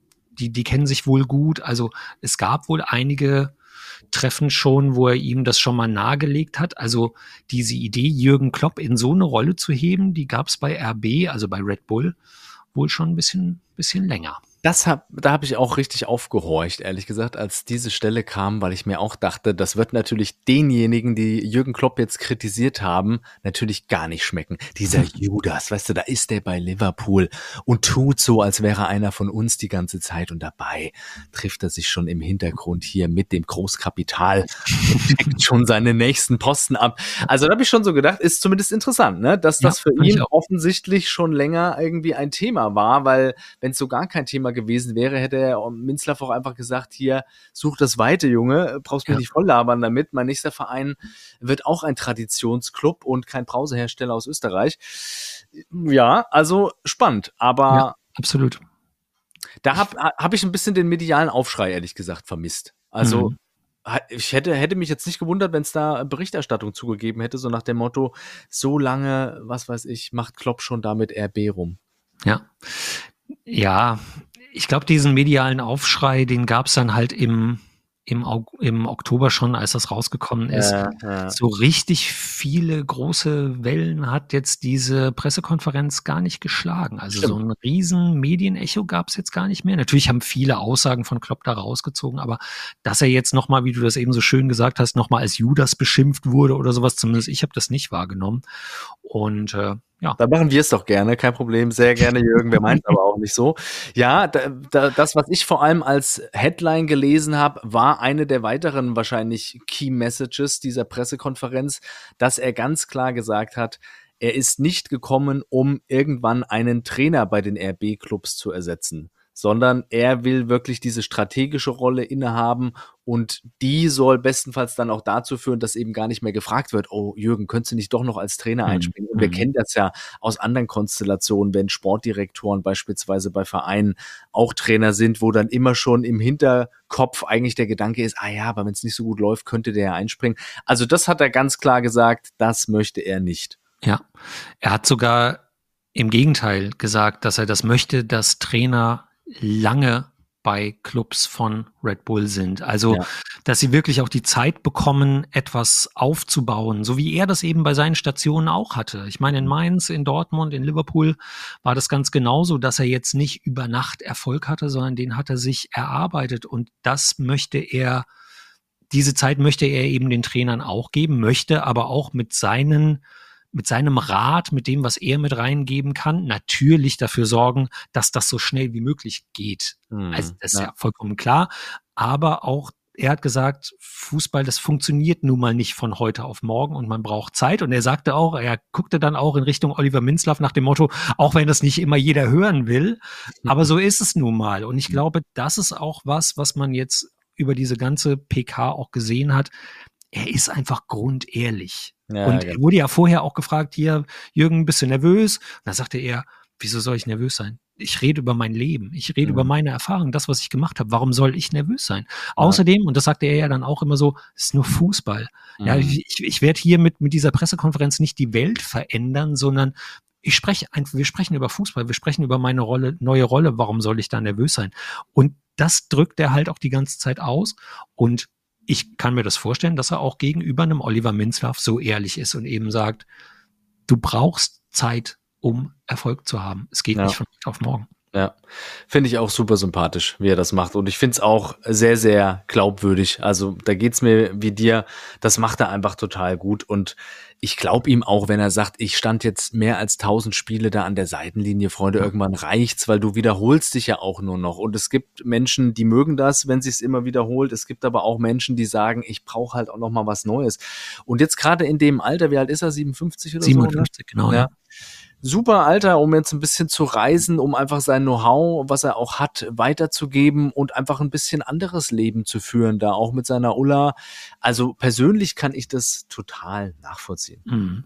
die kennen sich wohl gut, also es gab wohl einige Treffen schon, wo er ihm das schon mal nahegelegt hat. Also diese Idee, Jürgen Klopp in so eine Rolle zu heben, die gab es bei RB, also bei Red Bull, wohl schon ein bisschen länger. Da habe ich auch richtig aufgehorcht, ehrlich gesagt, als diese Stelle kam, weil ich mir auch dachte, das wird natürlich denjenigen, die Jürgen Klopp jetzt kritisiert haben, natürlich gar nicht schmecken. Dieser Judas, weißt du, da ist der bei Liverpool und tut so, als wäre einer von uns die ganze Zeit und dabei trifft er sich schon im Hintergrund hier mit dem Großkapital und checkt schon seine nächsten Posten ab. Also da habe ich schon so gedacht, ist zumindest interessant, ne, dass das für ihn offensichtlich schon länger irgendwie ein Thema war, weil wenn es so gar kein Thema gewesen wäre, hätte er Minzlaff auch einfach gesagt, hier, such das Weite, Junge, brauchst mich nicht voll labern damit. Mein nächster Verein wird auch ein Traditionsclub und kein Brausehersteller aus Österreich. Ja, also spannend, aber ja, absolut. Da hab ich ein bisschen den medialen Aufschrei, ehrlich gesagt, vermisst. Also ich hätte mich jetzt nicht gewundert, wenn es da Berichterstattung zugegeben hätte, so nach dem Motto, so lange, was weiß ich, macht Klopp schon da mit RB rum. Ja, ich glaube, diesen medialen Aufschrei, den gab es dann halt im Oktober schon, als das rausgekommen ist. So richtig viele große Wellen hat jetzt diese Pressekonferenz gar nicht geschlagen. Also so ein riesen Medienecho gab es jetzt gar nicht mehr. Natürlich haben viele Aussagen von Klopp da rausgezogen, aber dass er jetzt nochmal, wie du das eben so schön gesagt hast, nochmal als Judas beschimpft wurde oder sowas, zumindest ich habe das nicht wahrgenommen. Und ja. Da machen wir es doch gerne, kein Problem, sehr gerne, Jürgen, wir meinen es aber auch nicht so. Ja, das, was ich vor allem als Headline gelesen habe, war eine der weiteren wahrscheinlich Key Messages dieser Pressekonferenz, dass er ganz klar gesagt hat, er ist nicht gekommen, um irgendwann einen Trainer bei den RB-Clubs zu ersetzen, sondern er will wirklich diese strategische Rolle innehaben und die soll bestenfalls dann auch dazu führen, dass eben gar nicht mehr gefragt wird, oh Jürgen, könntest du nicht doch noch als Trainer einspringen? Und wir kennen das ja aus anderen Konstellationen, wenn Sportdirektoren beispielsweise bei Vereinen auch Trainer sind, wo dann immer schon im Hinterkopf eigentlich der Gedanke ist, aber wenn es nicht so gut läuft, könnte der ja einspringen. Also das hat er ganz klar gesagt, das möchte er nicht. Ja, er hat sogar im Gegenteil gesagt, dass er das möchte, dass Trainer lange bei Clubs von Red Bull sind. Also, dass sie wirklich auch die Zeit bekommen, etwas aufzubauen, so wie er das eben bei seinen Stationen auch hatte. Ich meine, in Mainz, in Dortmund, in Liverpool war das ganz genauso, dass er jetzt nicht über Nacht Erfolg hatte, sondern den hat er sich erarbeitet und diese Zeit möchte er eben den Trainern auch geben, möchte aber auch mit seinen mit seinem Rat, mit dem, was er mit reingeben kann, natürlich dafür sorgen, dass das so schnell wie möglich geht. Also das ist ja vollkommen klar. Aber auch er hat gesagt, Fußball, das funktioniert nun mal nicht von heute auf morgen und man braucht Zeit. Und er sagte auch, er guckte dann auch in Richtung Oliver Minzlaff nach dem Motto, auch wenn das nicht immer jeder hören will, aber so ist es nun mal. Und ich glaube, das ist auch was man jetzt über diese ganze PK auch gesehen hat. Er ist einfach grundehrlich. Ja, und er wurde ja vorher auch gefragt, hier, Jürgen, bist du nervös? Und da sagte er, wieso soll ich nervös sein? Ich rede über mein Leben. Ich rede über meine Erfahrung, das, was ich gemacht habe. Warum soll ich nervös sein? Außerdem, und das sagte er ja dann auch immer so, es ist nur Fußball. Ja, ich werde hier mit dieser Pressekonferenz nicht die Welt verändern, sondern wir sprechen über Fußball, wir sprechen über meine neue Rolle. Warum soll ich da nervös sein? Und das drückt er halt auch die ganze Zeit aus. Und ich kann mir das vorstellen, dass er auch gegenüber einem Oliver Minzlaff so ehrlich ist und eben sagt, du brauchst Zeit, um Erfolg zu haben. Es geht nicht von heute auf morgen. Ja, finde ich auch super sympathisch, wie er das macht. Und ich finde es auch sehr, sehr glaubwürdig. Also da geht's mir wie dir, das macht er einfach total gut. Und ich glaube ihm auch, wenn er sagt, ich stand jetzt mehr als 1000 Spiele da an der Seitenlinie, Freunde, irgendwann reicht's, weil du wiederholst dich ja auch nur noch. Und es gibt Menschen, die mögen das, wenn sich's immer wiederholt. Es gibt aber auch Menschen, die sagen, ich brauche halt auch noch mal was Neues. Und jetzt gerade in dem Alter, wie alt ist er, 57 oder 57, so? Genau, ja. Super Alter, um jetzt ein bisschen zu reisen, um einfach sein Know-how, was er auch hat, weiterzugeben und einfach ein bisschen anderes Leben zu führen, da auch mit seiner Ulla. Also persönlich kann ich das total nachvollziehen. Mhm.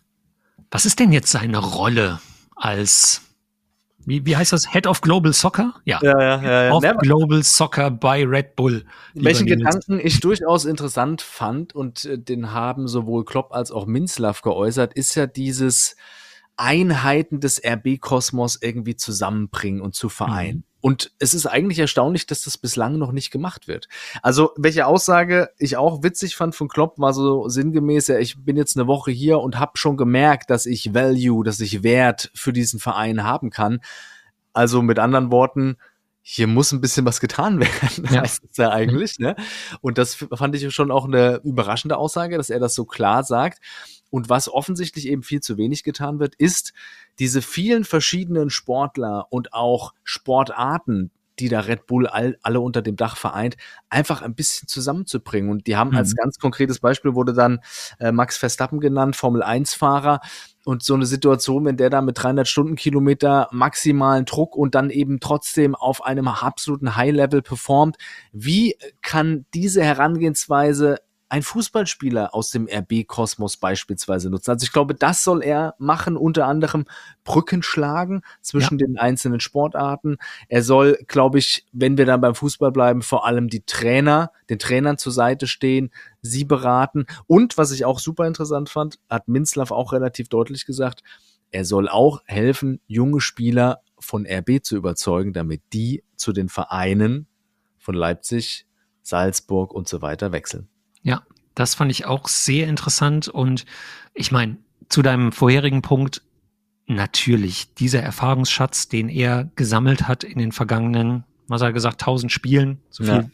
Was ist denn jetzt seine Rolle als, wie heißt das, Head of Global Soccer? Ja. Of Global Soccer bei Red Bull. Welchen Gedanken ich durchaus interessant fand und den haben sowohl Klopp als auch Minzlaff geäußert, ist ja dieses Einheiten des RB-Kosmos irgendwie zusammenbringen und zu vereinen. Und es ist eigentlich erstaunlich, dass das bislang noch nicht gemacht wird. Also, welche Aussage ich auch witzig fand von Klopp, war so sinngemäß, ja, ich bin jetzt eine Woche hier und habe schon gemerkt, dass ich Wert für diesen Verein haben kann. Also mit anderen Worten, hier muss ein bisschen was getan werden, heißt es ja eigentlich, ne? Und das fand ich schon auch eine überraschende Aussage, dass er das so klar sagt. Und was offensichtlich eben viel zu wenig getan wird, ist diese vielen verschiedenen Sportler und auch Sportarten, die da Red Bull alle unter dem Dach vereint, einfach ein bisschen zusammenzubringen. Und die haben als ganz konkretes Beispiel wurde dann Max Verstappen genannt, Formel-1-Fahrer. Und so eine Situation, wenn der da mit 300 Stundenkilometer maximalen Druck und dann eben trotzdem auf einem absoluten High-Level performt, wie kann diese Herangehensweise ein Fußballspieler aus dem RB-Kosmos beispielsweise nutzen? Also ich glaube, das soll er machen, unter anderem Brücken schlagen zwischen den einzelnen Sportarten. Er soll, glaube ich, wenn wir dann beim Fußball bleiben, vor allem den Trainern zur Seite stehen, sie beraten. Und was ich auch super interessant fand, hat Minzlaff auch relativ deutlich gesagt, er soll auch helfen, junge Spieler von RB zu überzeugen, damit die zu den Vereinen von Leipzig, Salzburg und so weiter wechseln. Ja, das fand ich auch sehr interessant. Und ich meine, zu deinem vorherigen Punkt, natürlich, dieser Erfahrungsschatz, den er gesammelt hat in den vergangenen, was hat er gesagt, 1000 Spielen, so viel.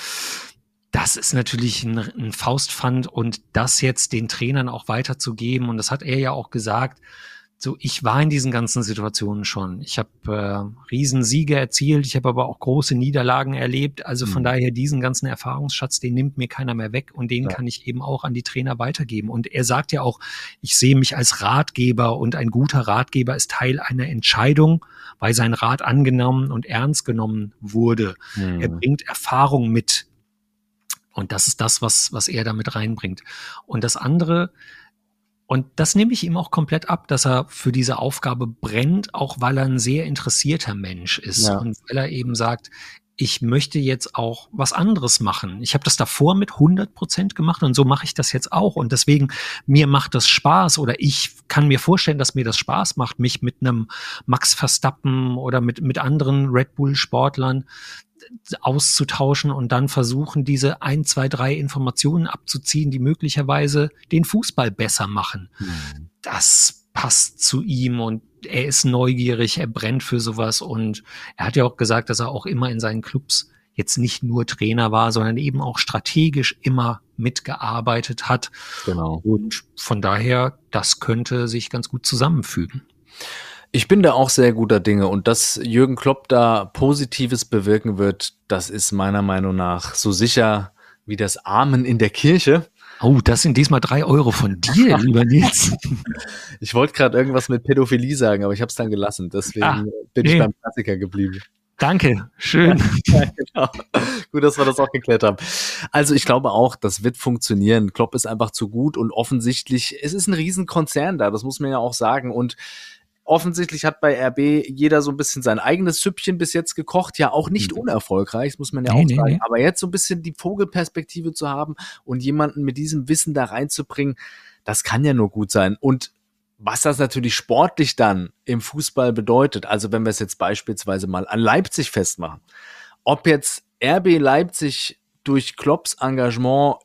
Das ist natürlich ein Faustpfand und das jetzt den Trainern auch weiterzugeben. Und das hat er ja auch gesagt. So, ich war in diesen ganzen Situationen schon. Ich habe Riesensiege erzielt, ich habe aber auch große Niederlagen erlebt. Also von daher diesen ganzen Erfahrungsschatz, den nimmt mir keiner mehr weg und den kann ich eben auch an die Trainer weitergeben. Und er sagt ja auch, ich sehe mich als Ratgeber und ein guter Ratgeber ist Teil einer Entscheidung, weil sein Rat angenommen und ernst genommen wurde. Er bringt Erfahrung mit. Und das ist das, was er damit reinbringt. Und das andere, und das nehme ich ihm auch komplett ab, dass er für diese Aufgabe brennt, auch weil er ein sehr interessierter Mensch ist und weil er eben sagt, ich möchte jetzt auch was anderes machen. Ich habe das davor mit 100% gemacht und so mache ich das jetzt auch. Und deswegen, mir macht das Spaß oder ich kann mir vorstellen, dass mir das Spaß macht, mich mit einem Max Verstappen oder mit anderen Red Bull Sportlern auszutauschen und dann versuchen, diese 1, 2, 3 Informationen abzuziehen, die möglicherweise den Fußball besser machen. Das passt zu ihm und er ist neugierig, er brennt für sowas und er hat ja auch gesagt, dass er auch immer in seinen Clubs jetzt nicht nur Trainer war, sondern eben auch strategisch immer mitgearbeitet hat. Genau. Und von daher, das könnte sich ganz gut zusammenfügen. Ich bin da auch sehr guter Dinge und dass Jürgen Klopp da Positives bewirken wird, das ist meiner Meinung nach so sicher wie das Amen in der Kirche. Oh, das sind diesmal 3 Euro von dir, lieber Nils. Ich wollte gerade irgendwas mit Pädophilie sagen, aber ich habe es dann gelassen. Deswegen bin ich beim Klassiker geblieben. Danke, schön. Ja, genau. Gut, dass wir das auch geklärt haben. Also ich glaube auch, das wird funktionieren. Klopp ist einfach zu gut und offensichtlich, es ist ein Riesenkonzern da, das muss man ja auch sagen. Und offensichtlich hat bei RB jeder so ein bisschen sein eigenes Süppchen bis jetzt gekocht, ja auch nicht unerfolgreich, das muss man ja auch sagen. Nee. Aber jetzt so ein bisschen die Vogelperspektive zu haben und jemanden mit diesem Wissen da reinzubringen, das kann ja nur gut sein. Und was das natürlich sportlich dann im Fußball bedeutet, also wenn wir es jetzt beispielsweise mal an Leipzig festmachen, ob jetzt RB Leipzig durch Klopps Engagement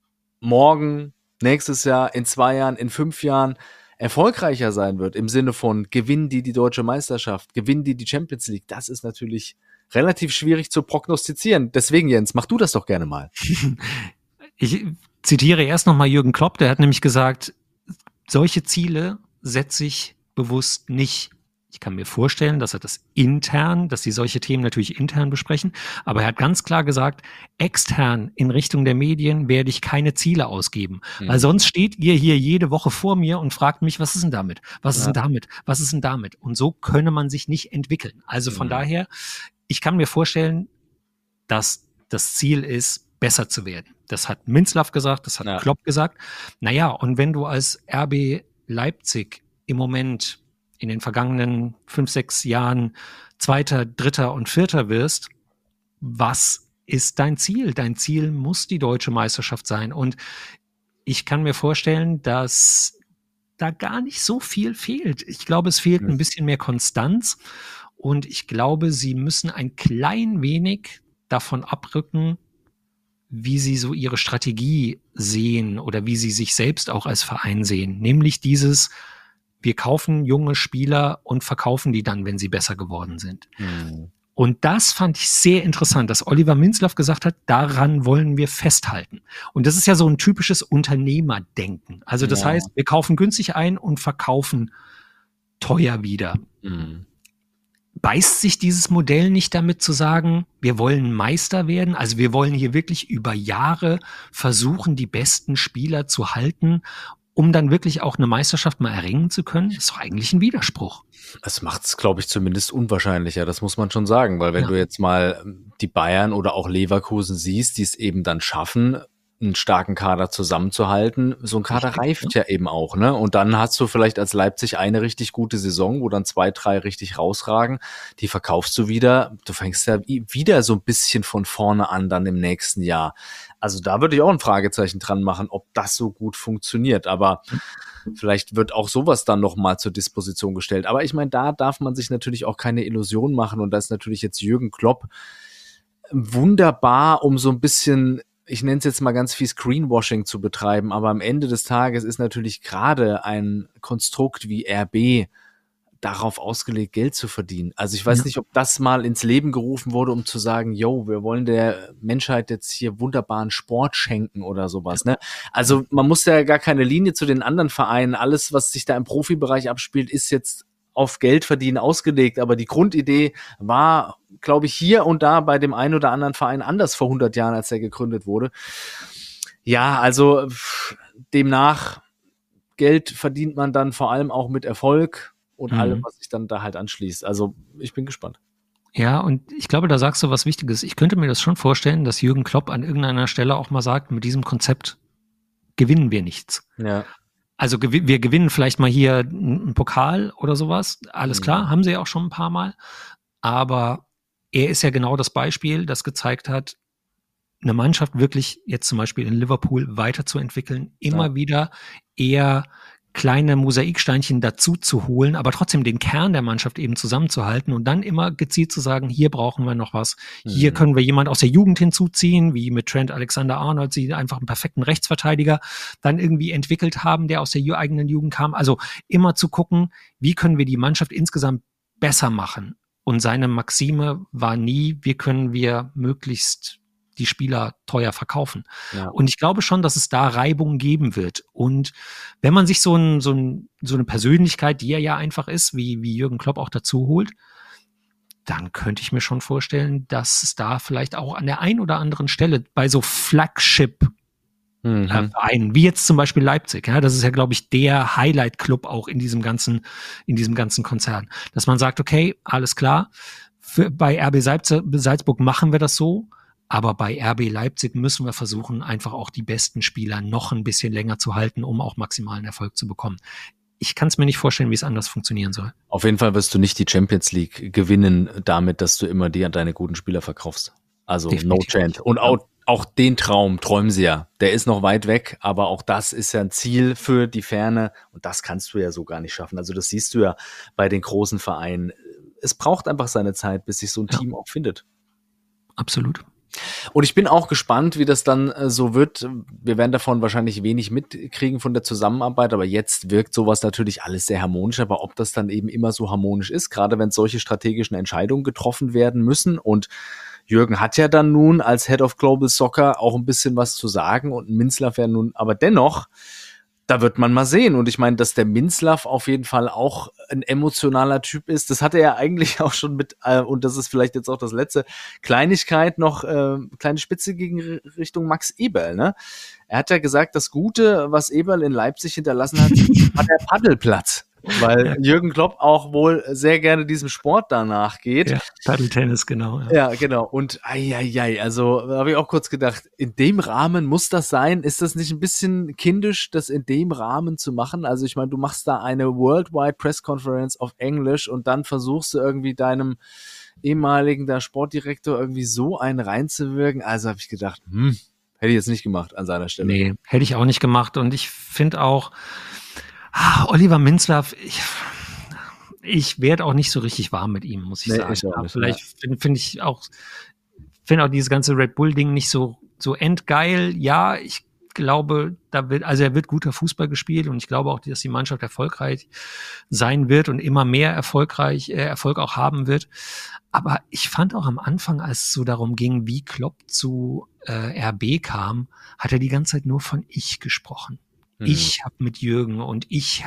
morgen, nächstes Jahr, in 2 Jahren, in 5 Jahren erfolgreicher sein wird, im Sinne von gewinnen die Deutsche Meisterschaft, gewinnen die Champions League, das ist natürlich relativ schwierig zu prognostizieren. Deswegen, Jens, mach du das doch gerne mal. Ich zitiere erst nochmal Jürgen Klopp, der hat nämlich gesagt, solche Ziele setze ich bewusst nicht. Ich kann mir vorstellen, dass sie solche Themen natürlich intern besprechen, aber er hat ganz klar gesagt, extern in Richtung der Medien werde ich keine Ziele ausgeben, weil sonst steht ihr hier jede Woche vor mir und fragt mich, was ist denn damit? Was ist denn damit? Was ist denn damit? Und so könne man sich nicht entwickeln. Also von daher, ich kann mir vorstellen, dass das Ziel ist, besser zu werden. Das hat Minzlaff gesagt, das hat Klopp gesagt. Naja, und wenn du als RB Leipzig im Moment in den vergangenen 5, 6 Jahren Zweiter, Dritter und Vierter wirst, was ist dein Ziel? Dein Ziel muss die deutsche Meisterschaft sein. Und ich kann mir vorstellen, dass da gar nicht so viel fehlt. Ich glaube, es fehlt ein bisschen mehr Konstanz. Und ich glaube, sie müssen ein klein wenig davon abrücken, wie sie so ihre Strategie sehen oder wie sie sich selbst auch als Verein sehen. Nämlich dieses, wir kaufen junge Spieler und verkaufen die dann, wenn sie besser geworden sind. Und das fand ich sehr interessant, dass Oliver Minzlaff gesagt hat, daran wollen wir festhalten. Und das ist ja so ein typisches Unternehmerdenken. Also das heißt, wir kaufen günstig ein und verkaufen teuer wieder. Beißt sich dieses Modell nicht damit zu sagen, wir wollen Meister werden? Also wir wollen hier wirklich über Jahre versuchen, die besten Spieler zu halten, um dann wirklich auch eine Meisterschaft mal erringen zu können? Das ist doch eigentlich ein Widerspruch. Es macht es, glaube ich, zumindest unwahrscheinlicher, das muss man schon sagen, weil wenn du jetzt mal die Bayern oder auch Leverkusen siehst, die es eben dann schaffen, einen starken Kader zusammenzuhalten, so ein Kader reift ja eben auch, ne? Und dann hast du vielleicht als Leipzig eine richtig gute Saison, wo dann 2, 3 richtig rausragen, die verkaufst du wieder, du fängst ja wieder so ein bisschen von vorne an dann im nächsten Jahr. Also da würde ich auch ein Fragezeichen dran machen, ob das so gut funktioniert, aber vielleicht wird auch sowas dann nochmal zur Disposition gestellt. Aber ich meine, da darf man sich natürlich auch keine Illusion machen und da ist natürlich jetzt Jürgen Klopp wunderbar, um so ein bisschen, ich nenne es jetzt mal ganz fies, Greenwashing zu betreiben, aber am Ende des Tages ist natürlich gerade ein Konstrukt wie RB darauf ausgelegt, Geld zu verdienen. Also ich weiß nicht, ob das mal ins Leben gerufen wurde, um zu sagen, yo, wir wollen der Menschheit jetzt hier wunderbaren Sport schenken oder sowas, ne? Also man muss ja gar keine Linie zu den anderen Vereinen. Alles, was sich da im Profibereich abspielt, ist jetzt auf Geld verdienen ausgelegt, aber die Grundidee war, glaube ich, hier und da bei dem einen oder anderen Verein anders vor 100 Jahren, als er gegründet wurde. Ja, also demnach, Geld verdient man dann vor allem auch mit Erfolg und allem, was sich dann da halt anschließt. Also ich bin gespannt. Ja, und ich glaube, da sagst du was Wichtiges. Ich könnte mir das schon vorstellen, dass Jürgen Klopp an irgendeiner Stelle auch mal sagt, mit diesem Konzept gewinnen wir nichts. Ja. Also wir gewinnen vielleicht mal hier einen Pokal oder sowas. Alles klar, haben sie ja auch schon ein paar Mal. Aber er ist ja genau das Beispiel, das gezeigt hat, eine Mannschaft wirklich jetzt zum Beispiel in Liverpool weiterzuentwickeln, immer wieder eher kleine Mosaiksteinchen dazu zu holen, aber trotzdem den Kern der Mannschaft eben zusammenzuhalten und dann immer gezielt zu sagen, hier brauchen wir noch was. Hier können wir jemand aus der Jugend hinzuziehen, wie mit Trent Alexander-Arnold, sie einfach einen perfekten Rechtsverteidiger dann irgendwie entwickelt haben, der aus der eigenen Jugend kam. Also immer zu gucken, wie können wir die Mannschaft insgesamt besser machen. Und seine Maxime war nie, wie können wir möglichst die Spieler teuer verkaufen. Ja. Und ich glaube schon, dass es da Reibung geben wird. Und wenn man sich so eine Persönlichkeit, die er ja einfach ist, wie Jürgen Klopp auch dazu holt, dann könnte ich mir schon vorstellen, dass es da vielleicht auch an der einen oder anderen Stelle bei so Flagship Vereinen, wie jetzt zum Beispiel Leipzig, ja, das ist ja, glaube ich, der Highlight-Club auch in diesem ganzen Konzern, dass man sagt, okay, alles klar, bei RB Salzburg machen wir das so, aber bei RB Leipzig müssen wir versuchen, einfach auch die besten Spieler noch ein bisschen länger zu halten, um auch maximalen Erfolg zu bekommen. Ich kann es mir nicht vorstellen, wie es anders funktionieren soll. Auf jeden Fall wirst du nicht die Champions League gewinnen damit, dass du immer deine guten Spieler verkaufst. Also definitiv. No chance. Und auch den Traum träumen sie ja. Der ist noch weit weg, aber auch das ist ja ein Ziel für die Ferne und das kannst du ja so gar nicht schaffen. Also das siehst du ja bei den großen Vereinen. Es braucht einfach seine Zeit, bis sich so ein Team auch findet. Absolut. Und ich bin auch gespannt, wie das dann so wird. Wir werden davon wahrscheinlich wenig mitkriegen von der Zusammenarbeit, aber jetzt wirkt sowas natürlich alles sehr harmonisch. Aber ob das dann eben immer so harmonisch ist, gerade wenn solche strategischen Entscheidungen getroffen werden müssen. Und Jürgen hat ja dann nun als Head of Global Soccer auch ein bisschen was zu sagen und Minzlaff ja nun, aber dennoch, da wird man mal sehen. Und ich meine, dass der Minzlaff auf jeden Fall auch ein emotionaler Typ ist, das hatte er eigentlich auch schon mit, und das ist vielleicht jetzt auch das letzte, Kleinigkeit noch, kleine Spitze gegen Richtung Max Eberl, ne? Er hat ja gesagt, das Gute, was Eberl in Leipzig hinterlassen hat, war der Paddelplatz. Weil Jürgen Klopp auch wohl sehr gerne diesem Sport danach geht. Ja, Paddeltennis, genau. Ja, genau. Und also habe ich auch kurz gedacht, in dem Rahmen muss das sein? Ist das nicht ein bisschen kindisch, das in dem Rahmen zu machen? Also ich meine, du machst da eine Worldwide Press Conference auf Englisch und dann versuchst du irgendwie deinem ehemaligen Sportdirektor irgendwie so einen reinzuwirken. Also habe ich gedacht, hätte ich jetzt nicht gemacht an seiner Stelle. Nee, hätte ich auch nicht gemacht. Und ich finde auch, Oliver Minzlaff, ich werde auch nicht so richtig warm mit ihm, muss ich sagen. Ich auch nicht, vielleicht finde auch dieses ganze Red Bull-Ding nicht so endgeil. Ja, ich glaube, er wird guter Fußball gespielt und ich glaube auch, dass die Mannschaft erfolgreich sein wird und immer mehr Erfolg auch haben wird. Aber ich fand auch am Anfang, als es so darum ging, wie Klopp zu RB kam, hat er die ganze Zeit nur von ich gesprochen. Ich habe mit Jürgen und ich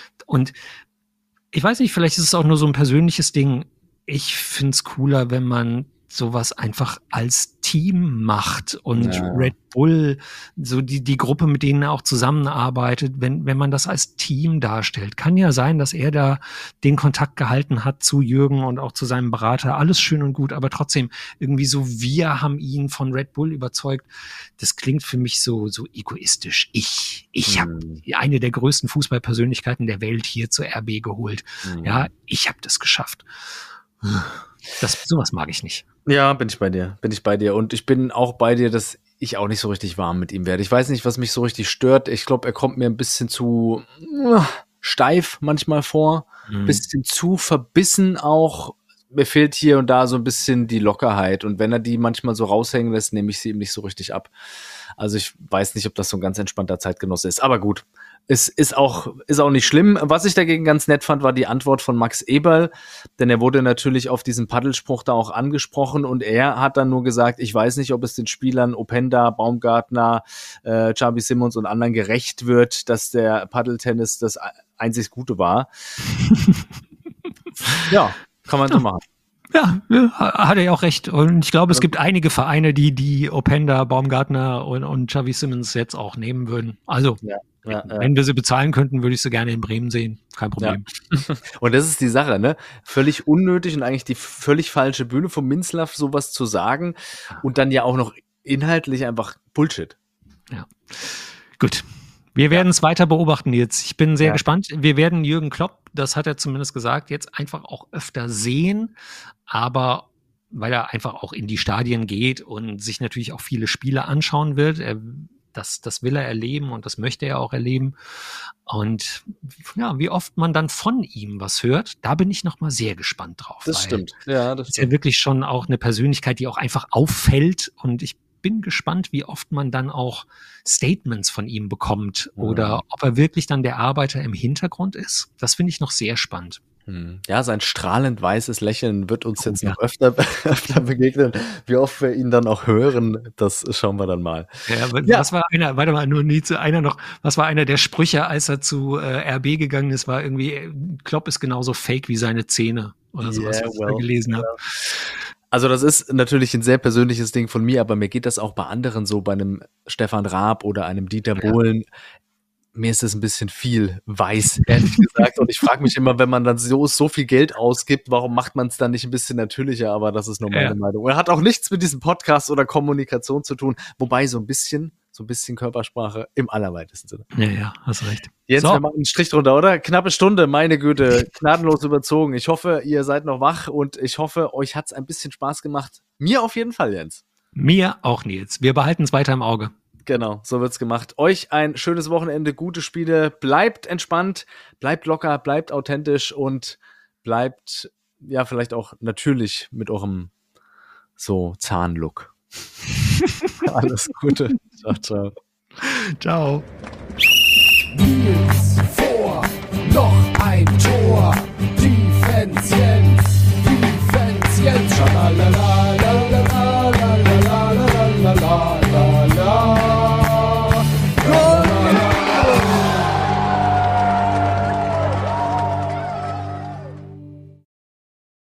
weiß nicht, vielleicht ist es auch nur so ein persönliches Ding. Ich find's cooler, wenn man sowas einfach als Team macht und Red Bull, so die Gruppe, mit denen er auch zusammenarbeitet, wenn man das als Team darstellt. Kann ja sein, dass er da den Kontakt gehalten hat zu Jürgen und auch zu seinem Berater. Alles schön und gut, aber trotzdem irgendwie so, wir haben ihn von Red Bull überzeugt. Das klingt für mich so egoistisch. Ich habe eine der größten Fußballpersönlichkeiten der Welt hier zur RB geholt. Ja, ich habe das geschafft. Sowas mag ich nicht. Ja, bin ich bei dir. Und ich bin auch bei dir, dass ich auch nicht so richtig warm mit ihm werde. Ich weiß nicht, was mich so richtig stört. Ich glaube, er kommt mir ein bisschen zu steif manchmal vor. Ein bisschen zu verbissen auch. Mir fehlt hier und da so ein bisschen die Lockerheit. Und wenn er die manchmal so raushängen lässt, nehme ich sie ihm nicht so richtig ab. Also ich weiß nicht, ob das so ein ganz entspannter Zeitgenosse ist. Aber gut, es ist auch nicht schlimm. Was ich dagegen ganz nett fand, war die Antwort von Max Eberl, denn er wurde natürlich auf diesen Paddelspruch da auch angesprochen und er hat dann nur gesagt, ich weiß nicht, ob es den Spielern Openda, Baumgartner, Xabi Simons und anderen gerecht wird, dass der Paddeltennis das einzig Gute war. Ja, kann man so machen. Ja, hat er ja auch recht. Und ich glaube, es gibt einige Vereine, die Openda, Baumgartner und Xavi Simons jetzt auch nehmen würden. Also, wenn wir sie bezahlen könnten, würde ich sie gerne in Bremen sehen. Kein Problem. Ja. Und das ist die Sache, ne? Völlig unnötig und eigentlich die völlig falsche Bühne vom Minzlaff, sowas zu sagen. Und dann ja auch noch inhaltlich einfach Bullshit. Ja. Gut. Wir werden es weiter beobachten jetzt. Ich bin sehr gespannt. Wir werden Jürgen Klopp, das hat er zumindest gesagt, jetzt einfach auch öfter sehen. Aber weil er einfach auch in die Stadien geht und sich natürlich auch viele Spiele anschauen wird. Das will er erleben und das möchte er auch erleben. Und ja, wie oft man dann von ihm was hört, da bin ich noch mal sehr gespannt drauf. Das stimmt. Ja, das ist ja wirklich schon auch eine Persönlichkeit, die auch einfach auffällt. Und ich bin gespannt, wie oft man dann auch Statements von ihm bekommt oder ob er wirklich dann der Arbeiter im Hintergrund ist. Das finde ich noch sehr spannend. Ja, sein strahlend weißes Lächeln wird uns jetzt noch öfter begegnen. Wie oft wir ihn dann auch hören, das schauen wir dann mal. Ja. Was war was war einer der Sprüche, als er zu RB gegangen ist, war irgendwie, Klopp ist genauso fake wie seine Zähne oder sowas, was ich da gelesen habe. Also das ist natürlich ein sehr persönliches Ding von mir, aber mir geht das auch bei anderen so, bei einem Stefan Raab oder einem Dieter Bohlen. Mir ist es ein bisschen viel weiß, ehrlich gesagt. Und ich frage mich immer, wenn man dann so viel Geld ausgibt, warum macht man es dann nicht ein bisschen natürlicher? Aber das ist nur meine Meinung. Er hat auch nichts mit diesem Podcast oder Kommunikation zu tun. Wobei so ein bisschen Körpersprache im allerweitesten Sinne. Ja, hast recht. Jetzt wir machen einen Strich drunter, oder? Knappe Stunde, meine Güte, gnadenlos überzogen. Ich hoffe, ihr seid noch wach und ich hoffe, euch hat es ein bisschen Spaß gemacht. Mir auf jeden Fall, Jens. Mir auch, Nils. Wir behalten es weiter im Auge. Genau, so wird's gemacht. Euch ein schönes Wochenende, gute Spiele, bleibt entspannt, bleibt locker, bleibt authentisch und bleibt ja vielleicht auch natürlich mit eurem so Zahnlook. Alles Gute. Ciao. Ciao. Nils vor, noch ein Tor. Defense Jens, schalalala.